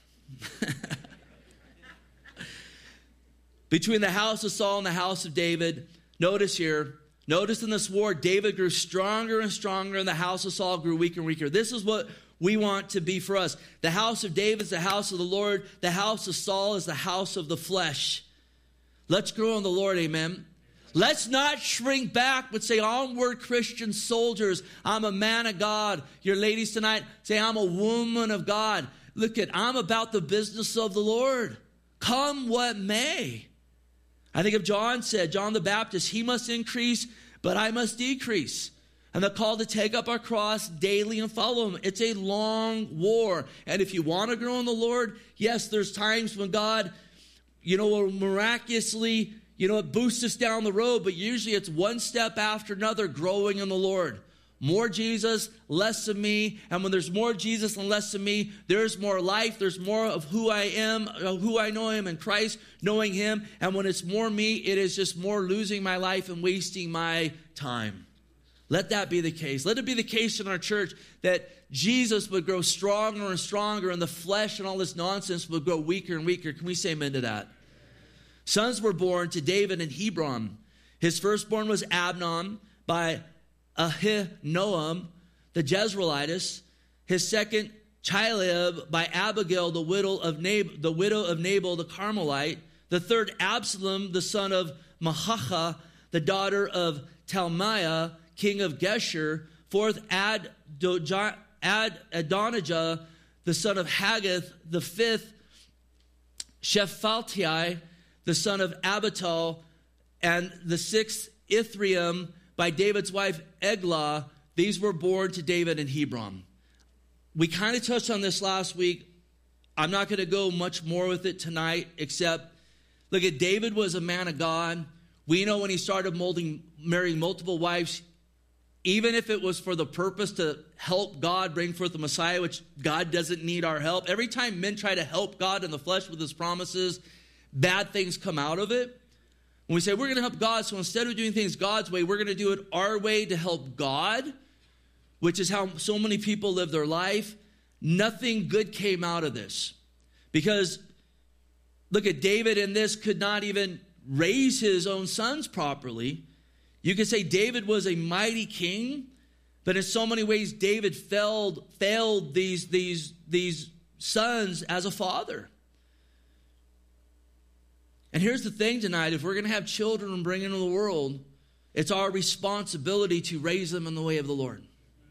between the house of Saul and the house of David. Notice here, notice in this war, David grew stronger and stronger, and the house of Saul grew weaker and weaker. This is what we want to be for us. The house of David is the house of the Lord. The house of Saul is the house of the flesh. Let's grow in the Lord, amen. Let's not shrink back, but say, onward, Christian soldiers. I'm a man of God. Your ladies tonight, say, I'm a woman of God. Look at, I'm about the business of the Lord. Come what may. I think of John said, John the Baptist, he must increase, but I must decrease. And the call to take up our cross daily and follow him. It's a long war. And if you want to grow in the Lord, yes, there's times when God, you know, will miraculously, you know, it boosts us down the road, but usually it's one step after another growing in the Lord. More Jesus, less of me. And when there's more Jesus and less of me, there's more life. There's more of who I am, who I know him in Christ, knowing him. And when it's more me, it is just more losing my life and wasting my time. Let that be the case. Let it be the case in our church that Jesus would grow stronger and stronger, and the flesh and all this nonsense would grow weaker and weaker. Can we say amen to that? Sons were born to David in Hebron. His firstborn was Amnon by Ahinoam, the Jezreelitess. His second, Chileab, by Abigail, the widow of Nab- the widow of Nabal, the Carmelite. The third, Absalom, the son of Mahacha, the daughter of Talmaiah, king of Geshur. Fourth, Ad, Ad Adonijah, the son of Haggith. The fifth, Shephatiah, the son of Abital. And the sixth, Ithream, by David's wife Eglah. These were born to David in Hebron. We kind of touched on this last week. I'm not going to go much more with it tonight, except, look at, David was a man of God. We know when he started molding, marrying multiple wives, even if it was for the purpose to help God bring forth the Messiah, which God doesn't need our help. Every time men try to help God in the flesh with his promises, bad things come out of it. When we say we're going to help God, so instead of doing things God's way, we're going to do it our way to help God, which is how so many people live their life. Nothing good came out of this. Because, look at David in this could not even raise his own sons properly. You could say David was a mighty king, but in so many ways David failed, failed these, these, these sons as a father. And here's the thing tonight, if we're going to have children and bring into the world, it's our responsibility to raise them in the way of the Lord.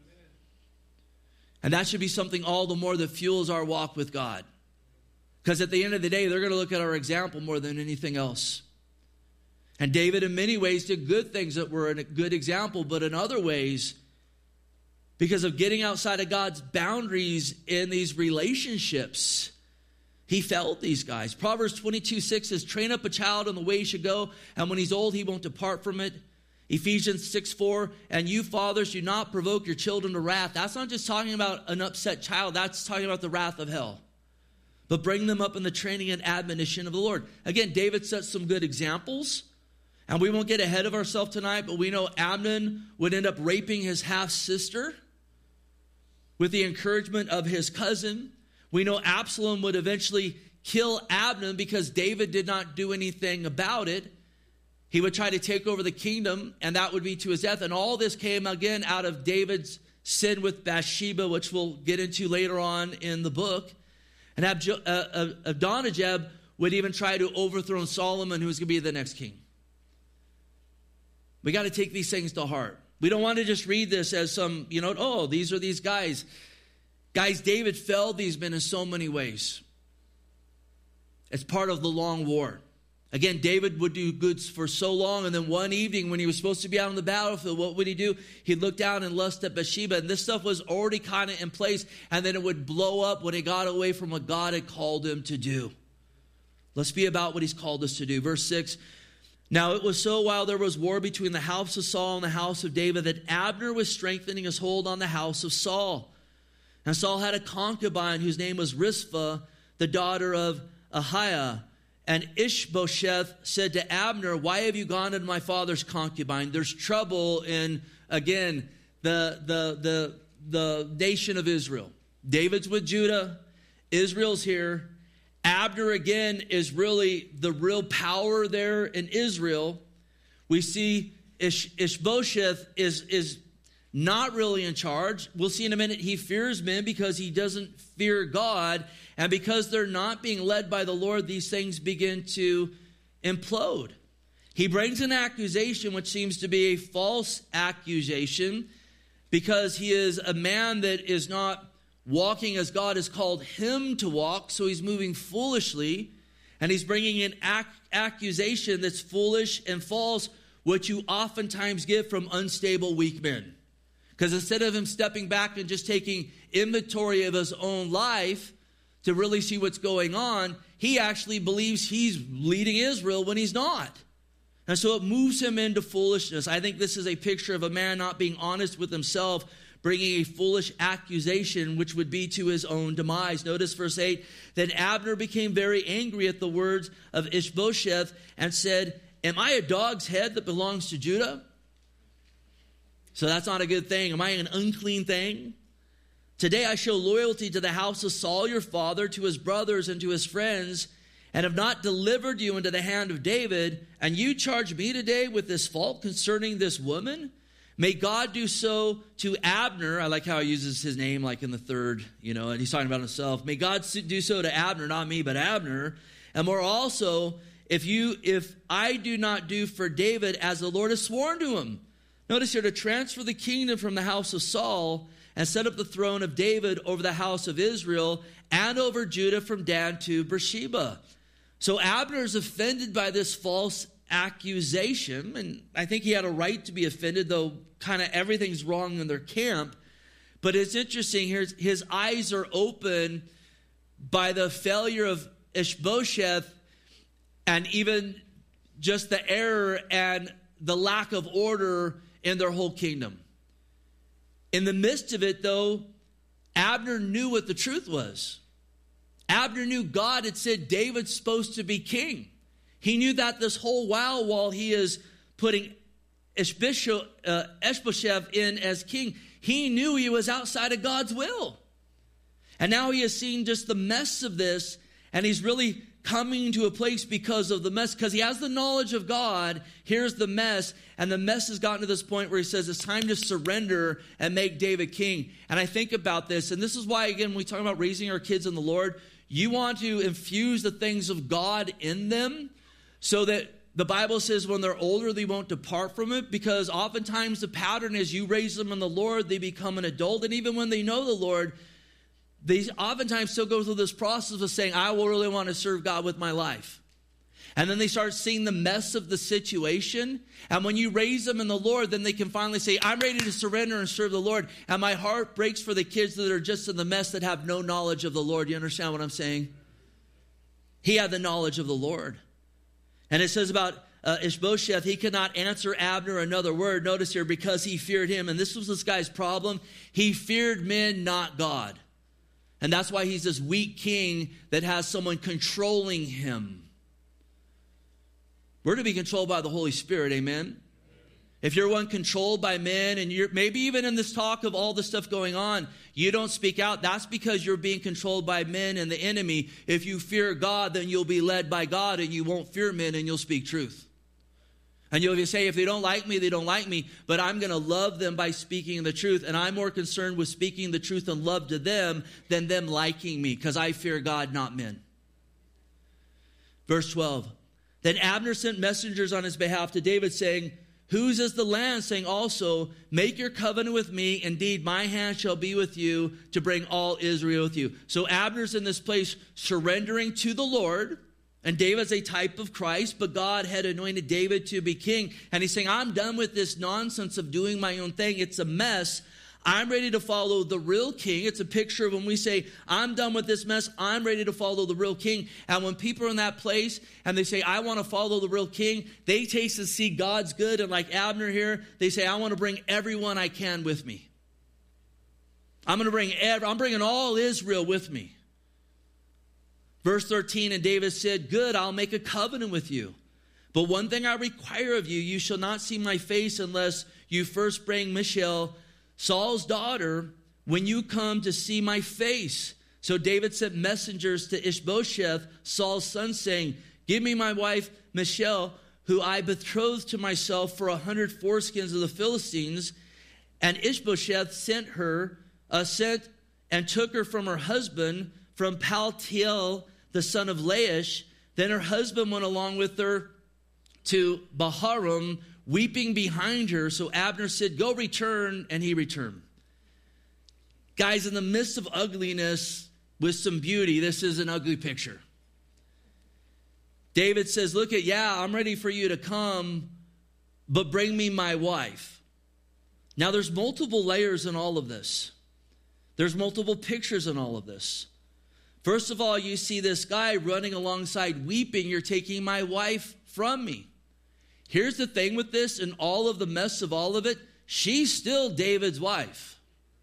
And that should be something all the more that fuels our walk with God. Because at the end of the day, they're going to look at our example more than anything else. And David in many ways did good things that were a good example, but in other ways, because of getting outside of God's boundaries in these relationships, he failed these guys. Proverbs twenty-two six says, train up a child in the way he should go, and when he's old, he won't depart from it. Ephesians six four, and you fathers, do not provoke your children to wrath. That's not just talking about an upset child. That's talking about the wrath of hell. But bring them up in the training and admonition of the Lord. Again, David set some good examples. And we won't get ahead of ourselves tonight, but we know Amnon would end up raping his half-sister with the encouragement of his cousin. We know Absalom would eventually kill Abner because David did not do anything about it. He would try to take over the kingdom, and that would be to his death. And all this came, again, out of David's sin with Bathsheba, which we'll get into later on in the book. And Adonijah would even try to overthrow Solomon, who was going to be the next king. We got to take these things to heart. We don't want to just read this as some, you know, oh, these are these guys. Guys, David felled these men in so many ways. It's part of the long war. Again, David would do good for so long, and then one evening when he was supposed to be out on the battlefield, what would he do? He'd look down and lust at Bathsheba, and this stuff was already kind of in place, and then it would blow up when he got away from what God had called him to do. Let's be about what he's called us to do. Verse six, now it was so while there was war between the house of Saul and the house of David that Abner was strengthening his hold on the house of Saul. And Saul had a concubine whose name was Rizpah, the daughter of Ahiah. And Ishbosheth said to Abner, why have you gone into my father's concubine? There's trouble in, again, the, the, the, the nation of Israel. David's with Judah. Israel's here. Abner, again, is really the real power there in Israel. We see Ish, Ishbosheth is, is not really in charge. We'll see in a minute he fears men because he doesn't fear God. And because they're not being led by the Lord, these things begin to implode. He brings an accusation which seems to be a false accusation because he is a man that is not walking as God has called him to walk, so he's moving foolishly, and he's bringing an ac- accusation that's foolish and false, which you oftentimes get from unstable, weak men. Because instead of him stepping back and just taking inventory of his own life to really see what's going on, he actually believes he's leading Israel when he's not. And so it moves him into foolishness. I think this is a picture of a man not being honest with himself, bringing a foolish accusation, which would be to his own demise. Notice verse eight, then Abner became very angry at the words of Ishbosheth and said, am I a dog's head that belongs to Judah? So that's not a good thing. Am I an unclean thing? Today I show loyalty to the house of Saul your father, to his brothers and to his friends, and have not delivered you into the hand of David, and you charge me today with this fault concerning this woman? May God do so to Abner. I like how he uses his name like in the third, you know, and he's talking about himself. May God do so to Abner, not me, but Abner. And more also, if you, if I do not do for David as the Lord has sworn to him. Notice here, to transfer the kingdom from the house of Saul and set up the throne of David over the house of Israel and over Judah from Dan to Beersheba. So Abner is offended by this false accusation, and I think he had a right to be offended, though kind of everything's wrong in their camp. But it's interesting here, his eyes are open by the failure of Ishbosheth and even just the error and the lack of order in their whole kingdom. In the midst of it, though, Abner knew what the truth was. Abner knew God had said David's supposed to be king. He knew that this whole while while he is putting Ishbosheth, uh, Ishbosheth in as king, he knew he was outside of God's will. And now he has seen just the mess of this, and he's really coming to a place because of the mess, because he has the knowledge of God. Here's the mess, and the mess has gotten to this point where he says it's time to surrender and make David king. And I think about this, and this is why, again, when we talk about raising our kids in the Lord, you want to infuse the things of God in them so that the Bible says when they're older, they won't depart from it, because oftentimes the pattern is you raise them in the Lord, they become an adult, and even when they know the Lord, they oftentimes still go through this process of saying, I will really want to serve God with my life. And then they start seeing the mess of the situation. And when you raise them in the Lord, then they can finally say, I'm ready to surrender and serve the Lord. And my heart breaks for the kids that are just in the mess that have no knowledge of the Lord. You understand what I'm saying? He had the knowledge of the Lord. And it says about uh, Ishbosheth, he could not answer Abner another word. Notice here, because he feared him. And this was this guy's problem. He feared men, not God. And that's why he's this weak king that has someone controlling him. We're to be controlled by the Holy Spirit, amen? If you're one controlled by men, and you're maybe even in this talk of all the stuff going on, you don't speak out, that's because you're being controlled by men and the enemy. If you fear God, then you'll be led by God, and you won't fear men, and you'll speak truth. And you'll say, if they don't like me, they don't like me, but I'm going to love them by speaking the truth. And I'm more concerned with speaking the truth and love to them than them liking me, because I fear God, not men. Verse twelve, then Abner sent messengers on his behalf to David, saying, whose is the land? Saying also, make your covenant with me. Indeed, my hand shall be with you to bring all Israel with you. So Abner's in this place surrendering to the Lord. And David's a type of Christ, but God had anointed David to be king. And he's saying, I'm done with this nonsense of doing my own thing. It's a mess. I'm ready to follow the real king. It's a picture of when we say, I'm done with this mess. I'm ready to follow the real king. And when people are in that place and they say, I want to follow the real king, they taste and see God's good. And like Abner here, they say, I want to bring everyone I can with me. I'm going to bring, every, I'm bringing all Israel with me. Verse thirteen, and David said, good, I'll make a covenant with you. But one thing I require of you, you shall not see my face unless you first bring Michal, Saul's daughter, when you come to see my face. So David sent messengers to Ishbosheth, Saul's son, saying, give me my wife Michal, who I betrothed to myself for a hundred foreskins of the Philistines. And Ishbosheth sent her, uh, sent and took her from her husband, from Paltiel, the son of Laish. Then her husband went along with her to Baharum, weeping behind her. So Abner said, go return, and he returned. Guys, in the midst of ugliness with some beauty, this is an ugly picture. David says, look at, yeah, I'm ready for you to come, but bring me my wife. Now, there's multiple layers in all of this. There's multiple pictures in all of this. First of all, you see this guy running alongside weeping, you're taking my wife from me. Here's the thing with this, and all of the mess of all of it, she's still David's wife.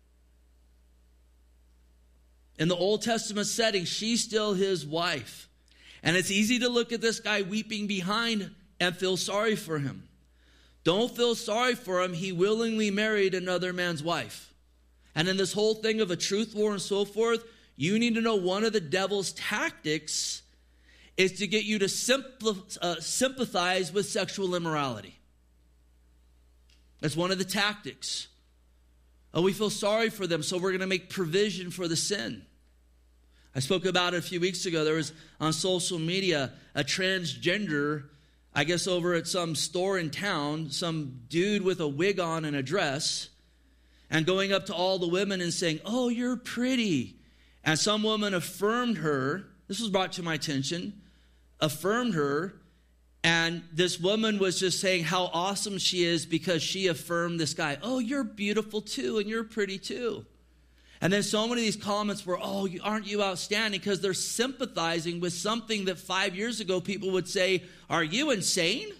In the Old Testament setting, she's still his wife. And it's easy to look at this guy weeping behind and feel sorry for him. Don't feel sorry for him. He willingly married another man's wife. And in this whole thing of a truth war and so forth, you need to know one of the devil's tactics is to get you to sympath- uh, sympathize with sexual immorality. That's one of the tactics. Oh, we feel sorry for them, so we're going to make provision for the sin. I spoke about it a few weeks ago. There was on social media a transgender, I guess over at some store in town, some dude with a wig on and a dress, and going up to all the women and saying, oh, you're pretty. And some woman affirmed her. This was brought to my attention. Affirmed her. And this woman was just saying how awesome she is because she affirmed this guy. Oh, you're beautiful too, and you're pretty too. And then so many of these comments were, oh, aren't you outstanding? Because they're sympathizing with something that five years ago people would say, are you insane?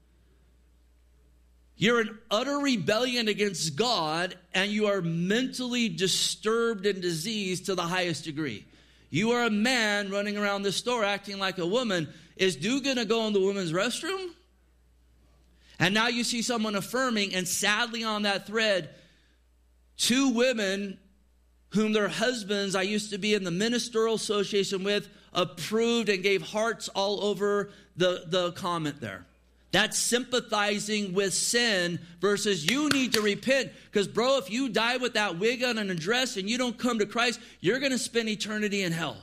You're in utter rebellion against God, and you are mentally disturbed and diseased to the highest degree. You are a man running around the store acting like a woman. Is dude going to go in the women's restroom? And now you see someone affirming, and sadly on that thread, two women whom their husbands, I used to be in the ministerial association with, approved and gave hearts all over the, the comment there. That's sympathizing with sin versus you need to repent. Because, bro, if you die with that wig on and a dress and you don't come to Christ, you're going to spend eternity in hell.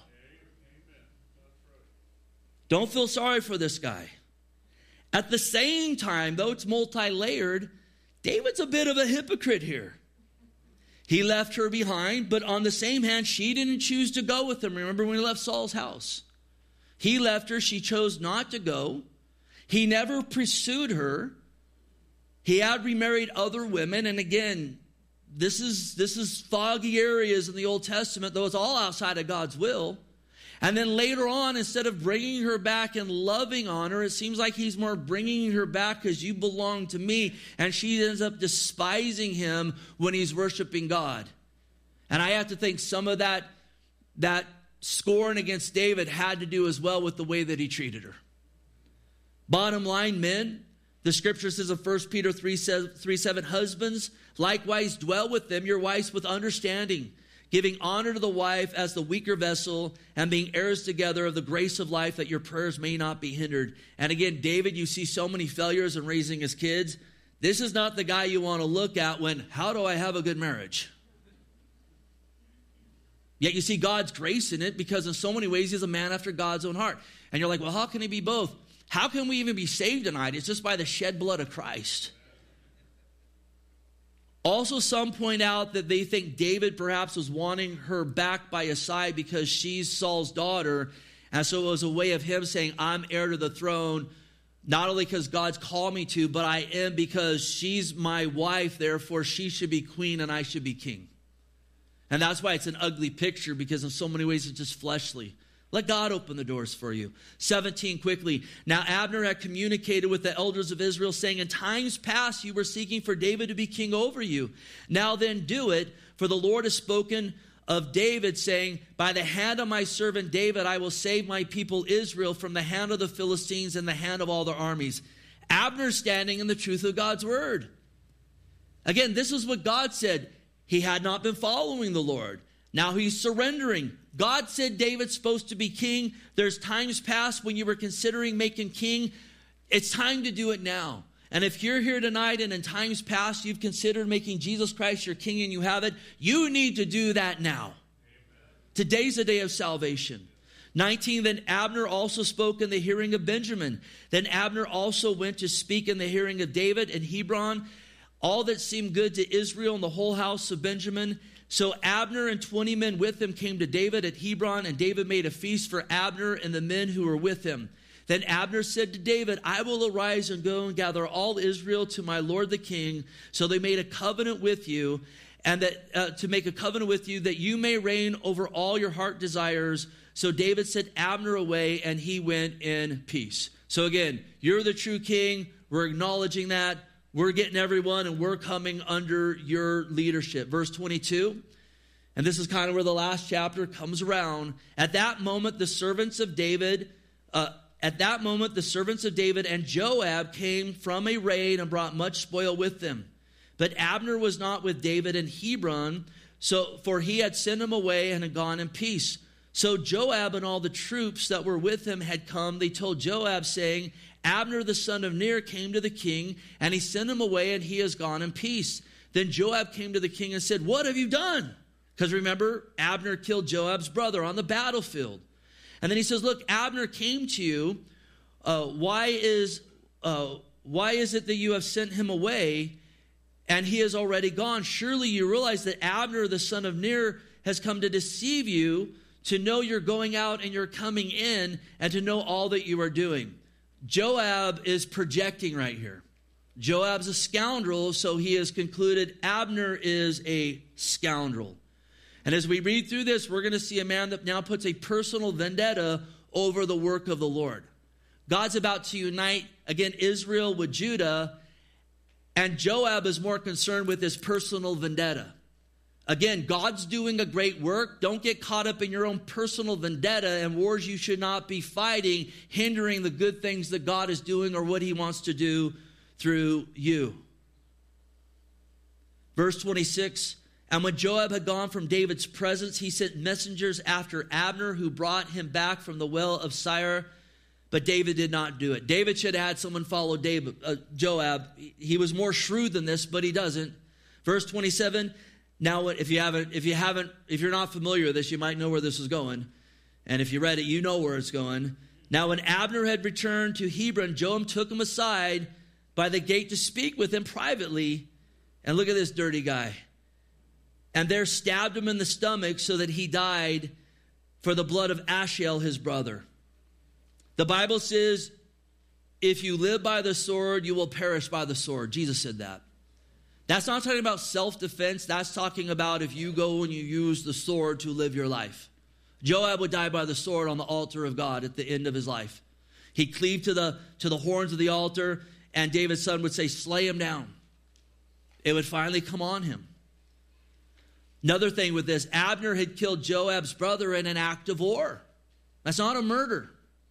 Don't feel sorry for this guy. At the same time, though it's multi-layered, David's a bit of a hypocrite here. He left her behind, but on the same hand, she didn't choose to go with him. Remember when he left Saul's house? He left her. She chose not to go. He never pursued her. He had remarried other women. And again, this is, this is foggy areas in the Old Testament, though it's all outside of God's will. And then later on, instead of bringing her back and loving on her, it seems like he's more bringing her back because you belong to me. And she ends up despising him when he's worshiping God. And I have to think some of that, that scorn against David had to do as well with the way that he treated her. Bottom line, men, the scripture says in First Peter three seven, husbands, likewise dwell with them, your wives with understanding, giving honor to the wife as the weaker vessel, and being heirs together of the grace of life, that your prayers may not be hindered. And again, David, you see so many failures in raising his kids. This is not the guy you want to look at when, how do I have a good marriage? Yet you see God's grace in it because in so many ways he's a man after God's own heart. And you're like, well, how can he be both? How can we even be saved tonight? It's just by the shed blood of Christ. Also, some point out that they think David perhaps was wanting her back by his side because she's Saul's daughter. And so it was a way of him saying, I'm heir to the throne, not only because God's called me to, but I am because she's my wife, therefore she should be queen and I should be king. And that's why it's an ugly picture, because in so many ways it's just fleshly. Let God open the doors for you. seventeen, quickly. Now Abner had communicated with the elders of Israel, saying, in times past you were seeking for David to be king over you. Now then do it, for the Lord has spoken of David, saying, by the hand of my servant David I will save my people Israel from the hand of the Philistines and the hand of all their armies. Abner standing in the truth of God's word. Again, this is what God said. He had not been following the Lord. Now he's surrendering. God said David's supposed to be king. There's times past when you were considering making king. It's time to do it now. And if you're here tonight and in times past you've considered making Jesus Christ your king and you haven't, you need to do that now. Amen. Today's a day of salvation. nineteen, then Abner also spoke in the hearing of Benjamin. Then Abner also went to speak in the hearing of David in Hebron, all that seemed good to Israel and the whole house of Benjamin. So Abner and twenty men with him came to David at Hebron, and David made a feast for Abner and the men who were with him. Then Abner said to David, I will arise and go and gather all Israel to my lord the king. So they made a covenant with you, and that uh, to make a covenant with you that you may reign over all your heart desires. So David sent Abner away, and he went in peace. So again, you're the true king. We're acknowledging that. We're getting everyone, and we're coming under your leadership. Verse twenty-two, and this is kind of where the last chapter comes around. At that moment, the servants of David, uh, at that moment, the servants of David and Joab came from a raid and brought much spoil with them. But Abner was not with David in Hebron, so for he had sent him away and had gone in peace. So Joab and all the troops that were with him had come. They told Joab, saying, Abner the son of Ner came to the king, and he sent him away, and he has gone in peace. Then Joab came to the king and said, what have you done? Because remember, Abner killed Joab's brother on the battlefield. And then he says, look, Abner came to you. Uh, why is uh, why is it that you have sent him away, and he has already gone? Surely you realize that Abner the son of Ner has come to deceive you, to know you're going out and you're coming in, and to know all that you are doing. Joab is projecting right here. Joab's a scoundrel, so he has concluded Abner is a scoundrel. And as we read through this, we're going to see a man that now puts a personal vendetta over the work of the Lord. God's about to unite, again, Israel with Judah, and Joab is more concerned with his personal vendetta. Again, God's doing a great work. Don't get caught up in your own personal vendetta and wars you should not be fighting, hindering the good things that God is doing or what he wants to do through you. Verse twenty-six, and when Joab had gone from David's presence, he sent messengers after Abner, who brought him back from the well of Sire, but David did not do it. David should have had someone follow David, uh, Joab. He was more shrewd than this, but he doesn't. Verse twenty-seven, now, if you haven't, if you haven't, if you're not familiar with this, you might know where this is going. And if you read it, you know where it's going. Now, when Abner had returned to Hebron, Joab took him aside by the gate to speak with him privately. And look at this dirty guy. And there stabbed him in the stomach so that he died for the blood of Asahel, his brother. The Bible says, if you live by the sword, you will perish by the sword. Jesus said that. That's not talking about self-defense. That's talking about if you go and you use the sword to live your life. Joab would die by the sword on the altar of God at the end of his life. He cleaved to the, to the horns of the altar, and David's son would say, slay him down. It would finally come on him. Another thing with this, Abner had killed Joab's brother in an act of war. That's not a murder.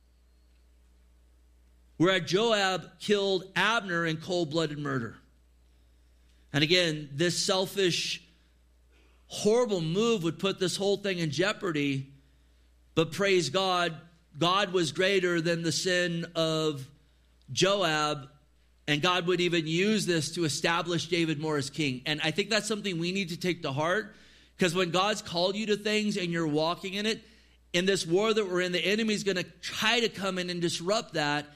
Whereas Joab killed Abner in cold-blooded murder. And again, this selfish, horrible move would put this whole thing in jeopardy. But praise God, God was greater than the sin of Joab. And God would even use this to establish David more as king. And I think that's something we need to take to heart. Because when God's called you to things and you're walking in it, in this war that we're in, the enemy's going to try to come in and disrupt that.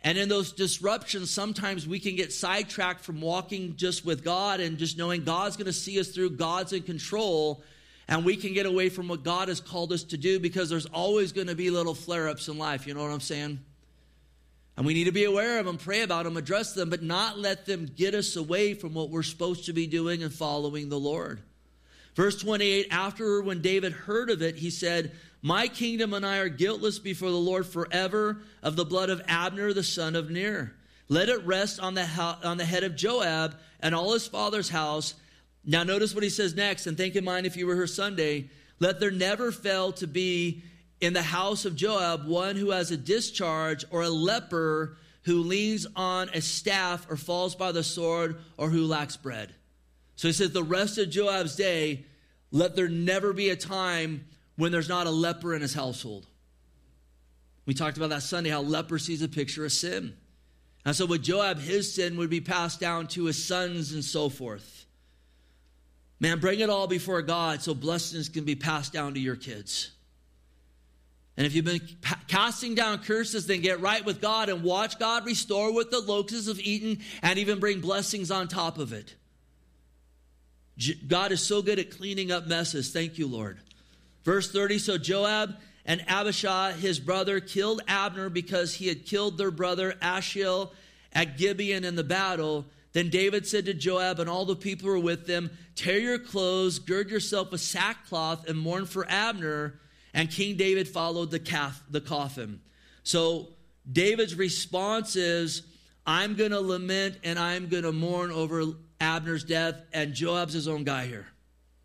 And in those disruptions, sometimes we can get sidetracked from walking just with God and just knowing God's going to see us through, God's in control, and we can get away from what God has called us to do because there's always going to be little flare-ups in life. You know what I'm saying? And we need to be aware of them, pray about them, address them, but not let them get us away from what we're supposed to be doing and following the Lord. Verse twenty-eight, after when David heard of it, he said, my kingdom and I are guiltless before the Lord forever of the blood of Abner, the son of Ner. Let it rest on the, ho- on the head of Joab and all his father's house. Now notice what he says next, and think in mind if you were here Sunday. Let there never fail to be in the house of Joab one who has a discharge or a leper who leans on a staff or falls by the sword or who lacks bread. So he says the rest of Joab's day, let there never be a time when there's not a leper in his household. We talked about that Sunday, how leprosy is a picture of sin. And so with Joab, his sin would be passed down to his sons and so forth. Man, bring it all before God so blessings can be passed down to your kids. And if you've been pa- casting down curses, then get right with God and watch God restore what the locusts have eaten and even bring blessings on top of it. J- God is so good at cleaning up messes. Thank you, Lord. Verse thirty, so Joab and Abishai, his brother, killed Abner because he had killed their brother Asahel at Gibeon in the battle. Then David said to Joab and all the people who were with them, tear your clothes, gird yourself with sackcloth, and mourn for Abner. And King David followed the, calf, the coffin. So David's response is, I'm going to lament and I'm going to mourn over Abner's death, and Joab's his own guy here.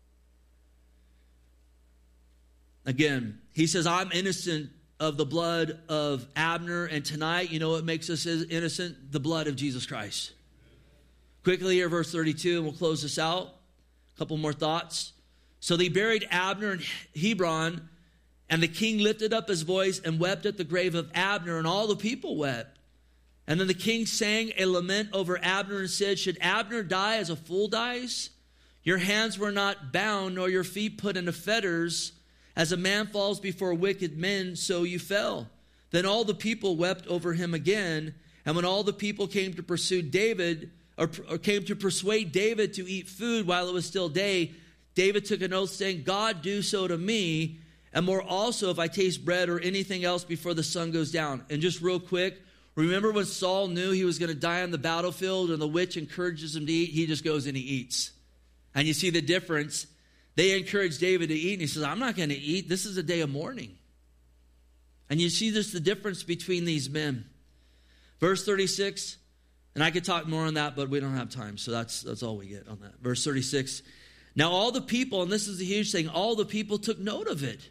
Again, he says, I'm innocent of the blood of Abner, and tonight, you know what makes us innocent? The blood of Jesus Christ. Quickly here, verse thirty-two, and we'll close this out. A couple more thoughts. So they buried Abner in Hebron, and the king lifted up his voice and wept at the grave of Abner, and all the people wept. And then the king sang a lament over Abner and said, should Abner die as a fool dies? Your hands were not bound, nor your feet put into fetters. As a man falls before wicked men, so you fell. Then all the people wept over him again. And when all the people came to pursue David, or, or came to persuade David to eat food while it was still day, David took an oath saying, God, do so to me, and more also if I taste bread or anything else before the sun goes down. And just real quick, remember when Saul knew he was going to die on the battlefield and the witch encourages him to eat? He just goes and he eats. And you see the difference. They encourage David to eat, and he says, I'm not going to eat. This is a day of mourning. And you see just the difference between these men. Verse thirty-six, and I could talk more on that, but we don't have time, so that's, that's all we get on that. Verse thirty-six, now all the people, and this is a huge thing, all the people took note of it.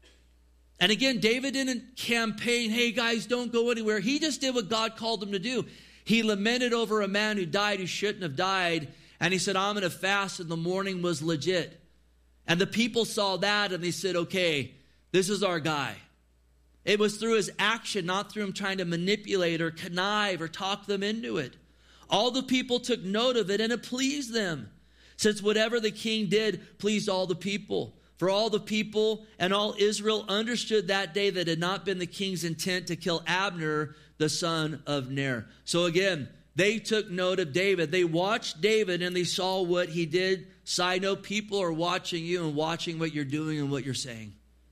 And again, David didn't campaign, hey guys, don't go anywhere. He just did what God called him to do. He lamented over a man who died who shouldn't have died, and he said, I'm going to fast, and the mourning was legit. And the people saw that and they said, okay, this is our guy. It was through his action, not through him trying to manipulate or connive or talk them into it. All the people took note of it and it pleased them, since whatever the king did pleased all the people. For all the people and all Israel understood that day that it had not been the king's intent to kill Abner, the son of Ner. So again, they took note of David. They watched David and they saw what he did. Side note, people are watching you and watching what you're doing and what you're saying.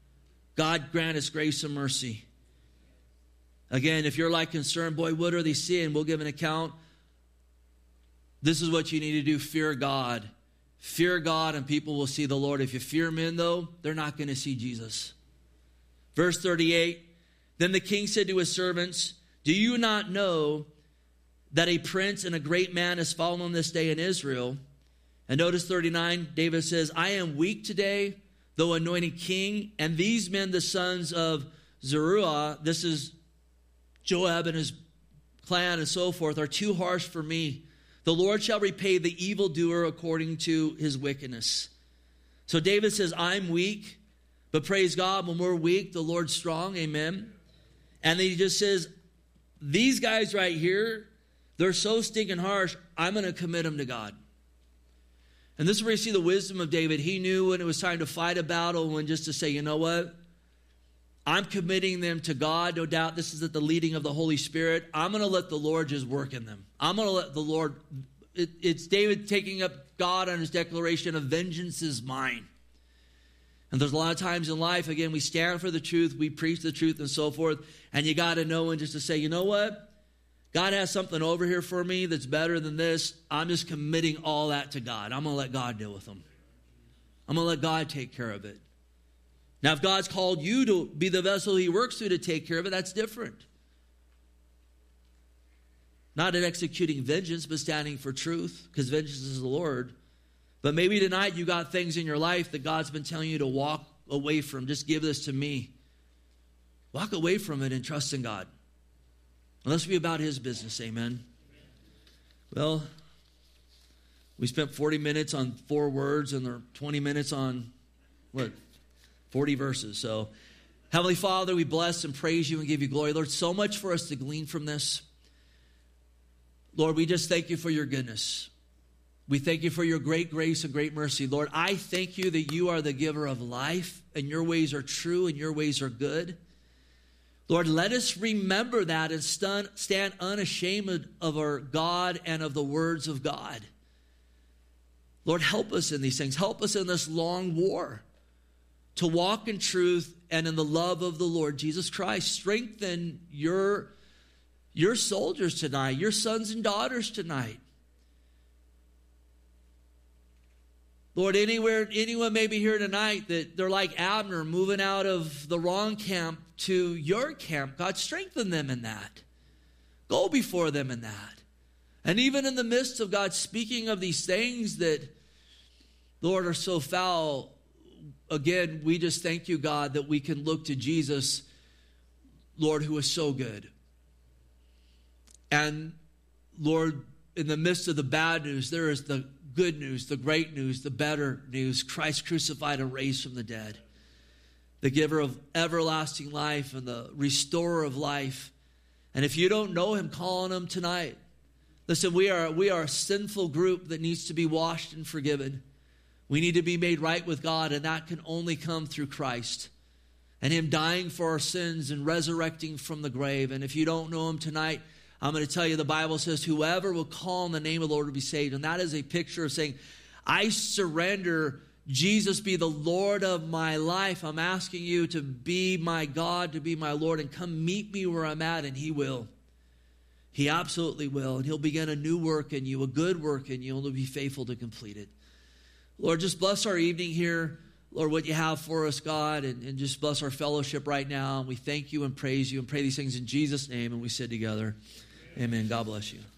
God grant us grace and mercy. Again, if you're like concerned, boy, what are they seeing? We'll give an account. This is what you need to do. Fear God. Fear God and people will see the Lord. If you fear men, though, they're not going to see Jesus. Verse thirty-eight, then the king said to his servants, do you not know that a prince and a great man has fallen on this day in Israel? And notice thirty-nine, David says, I am weak today, though anointed king, and these men, the sons of Zeruiah, this is Joab and his clan and so forth, are too harsh for me. The Lord shall repay the evildoer according to his wickedness. So David says, I'm weak, but praise God, when we're weak, the Lord's strong, amen. And then he just says, these guys right here, they're so stinking harsh, I'm going to commit them to God. And this is where you see the wisdom of David. He knew when it was time to fight a battle, when just to say, you know what? I'm committing them to God. No doubt this is at the leading of the Holy Spirit. I'm going to let the Lord just work in them. I'm going to let the Lord, it, it's David taking up God on his declaration of vengeance is mine. And there's a lot of times in life, again, we stand for the truth, we preach the truth and so forth, and you got to know and just to say, you know what? God has something over here for me that's better than this. I'm just committing all that to God. I'm going to let God deal with them. I'm going to let God take care of it. Now, if God's called you to be the vessel he works through to take care of it, that's different. Not in executing vengeance, but standing for truth, because vengeance is the Lord. But maybe tonight you got things in your life that God's been telling you to walk away from. Just give this to me. Walk away from it and trust in God. And let's be about his business, amen. Well, we spent forty minutes on four words and there are twenty minutes on, what, forty verses. So, Heavenly Father, we bless and praise you and give you glory. Lord, so much for us to glean from this. Lord, we just thank you for your goodness. We thank you for your great grace and great mercy. Lord, I thank you that you are the giver of life and your ways are true and your ways are good. Lord, let us remember that and stand unashamed of our God and of the words of God. Lord, help us in these things. Help us in this long war to walk in truth and in the love of the Lord Jesus Christ. Strengthen your, your soldiers tonight, your sons and daughters tonight. Lord, anywhere, anyone may be here tonight that they're like Abner moving out of the wrong camp to your camp. God, strengthen them in that. Go before them in that. And even in the midst of God speaking of these things that, Lord, are so foul, again, we just thank you, God, that we can look to Jesus, Lord, who is so good. And, Lord, in the midst of the bad news, there is the good news, the great news, the better news. Christ crucified and raised from the dead. The giver of everlasting life and the restorer of life. And if you don't know him, call on him tonight. Listen, we are, we are a sinful group that needs to be washed and forgiven. We need to be made right with God, and that can only come through Christ and him dying for our sins and resurrecting from the grave. And if you don't know him tonight, I'm going to tell you the Bible says whoever will call on the name of the Lord will be saved. And that is a picture of saying, I surrender, Jesus be the Lord of my life. I'm asking you to be my God, to be my Lord, and come meet me where I'm at, and he will. He absolutely will. And he'll begin a new work in you, a good work in you, and he'll be faithful to complete it. Lord, just bless our evening here. Lord, what you have for us, God, and, and just bless our fellowship right now. And we thank you and praise you and pray these things in Jesus' name. And we sit together. Amen. God bless you.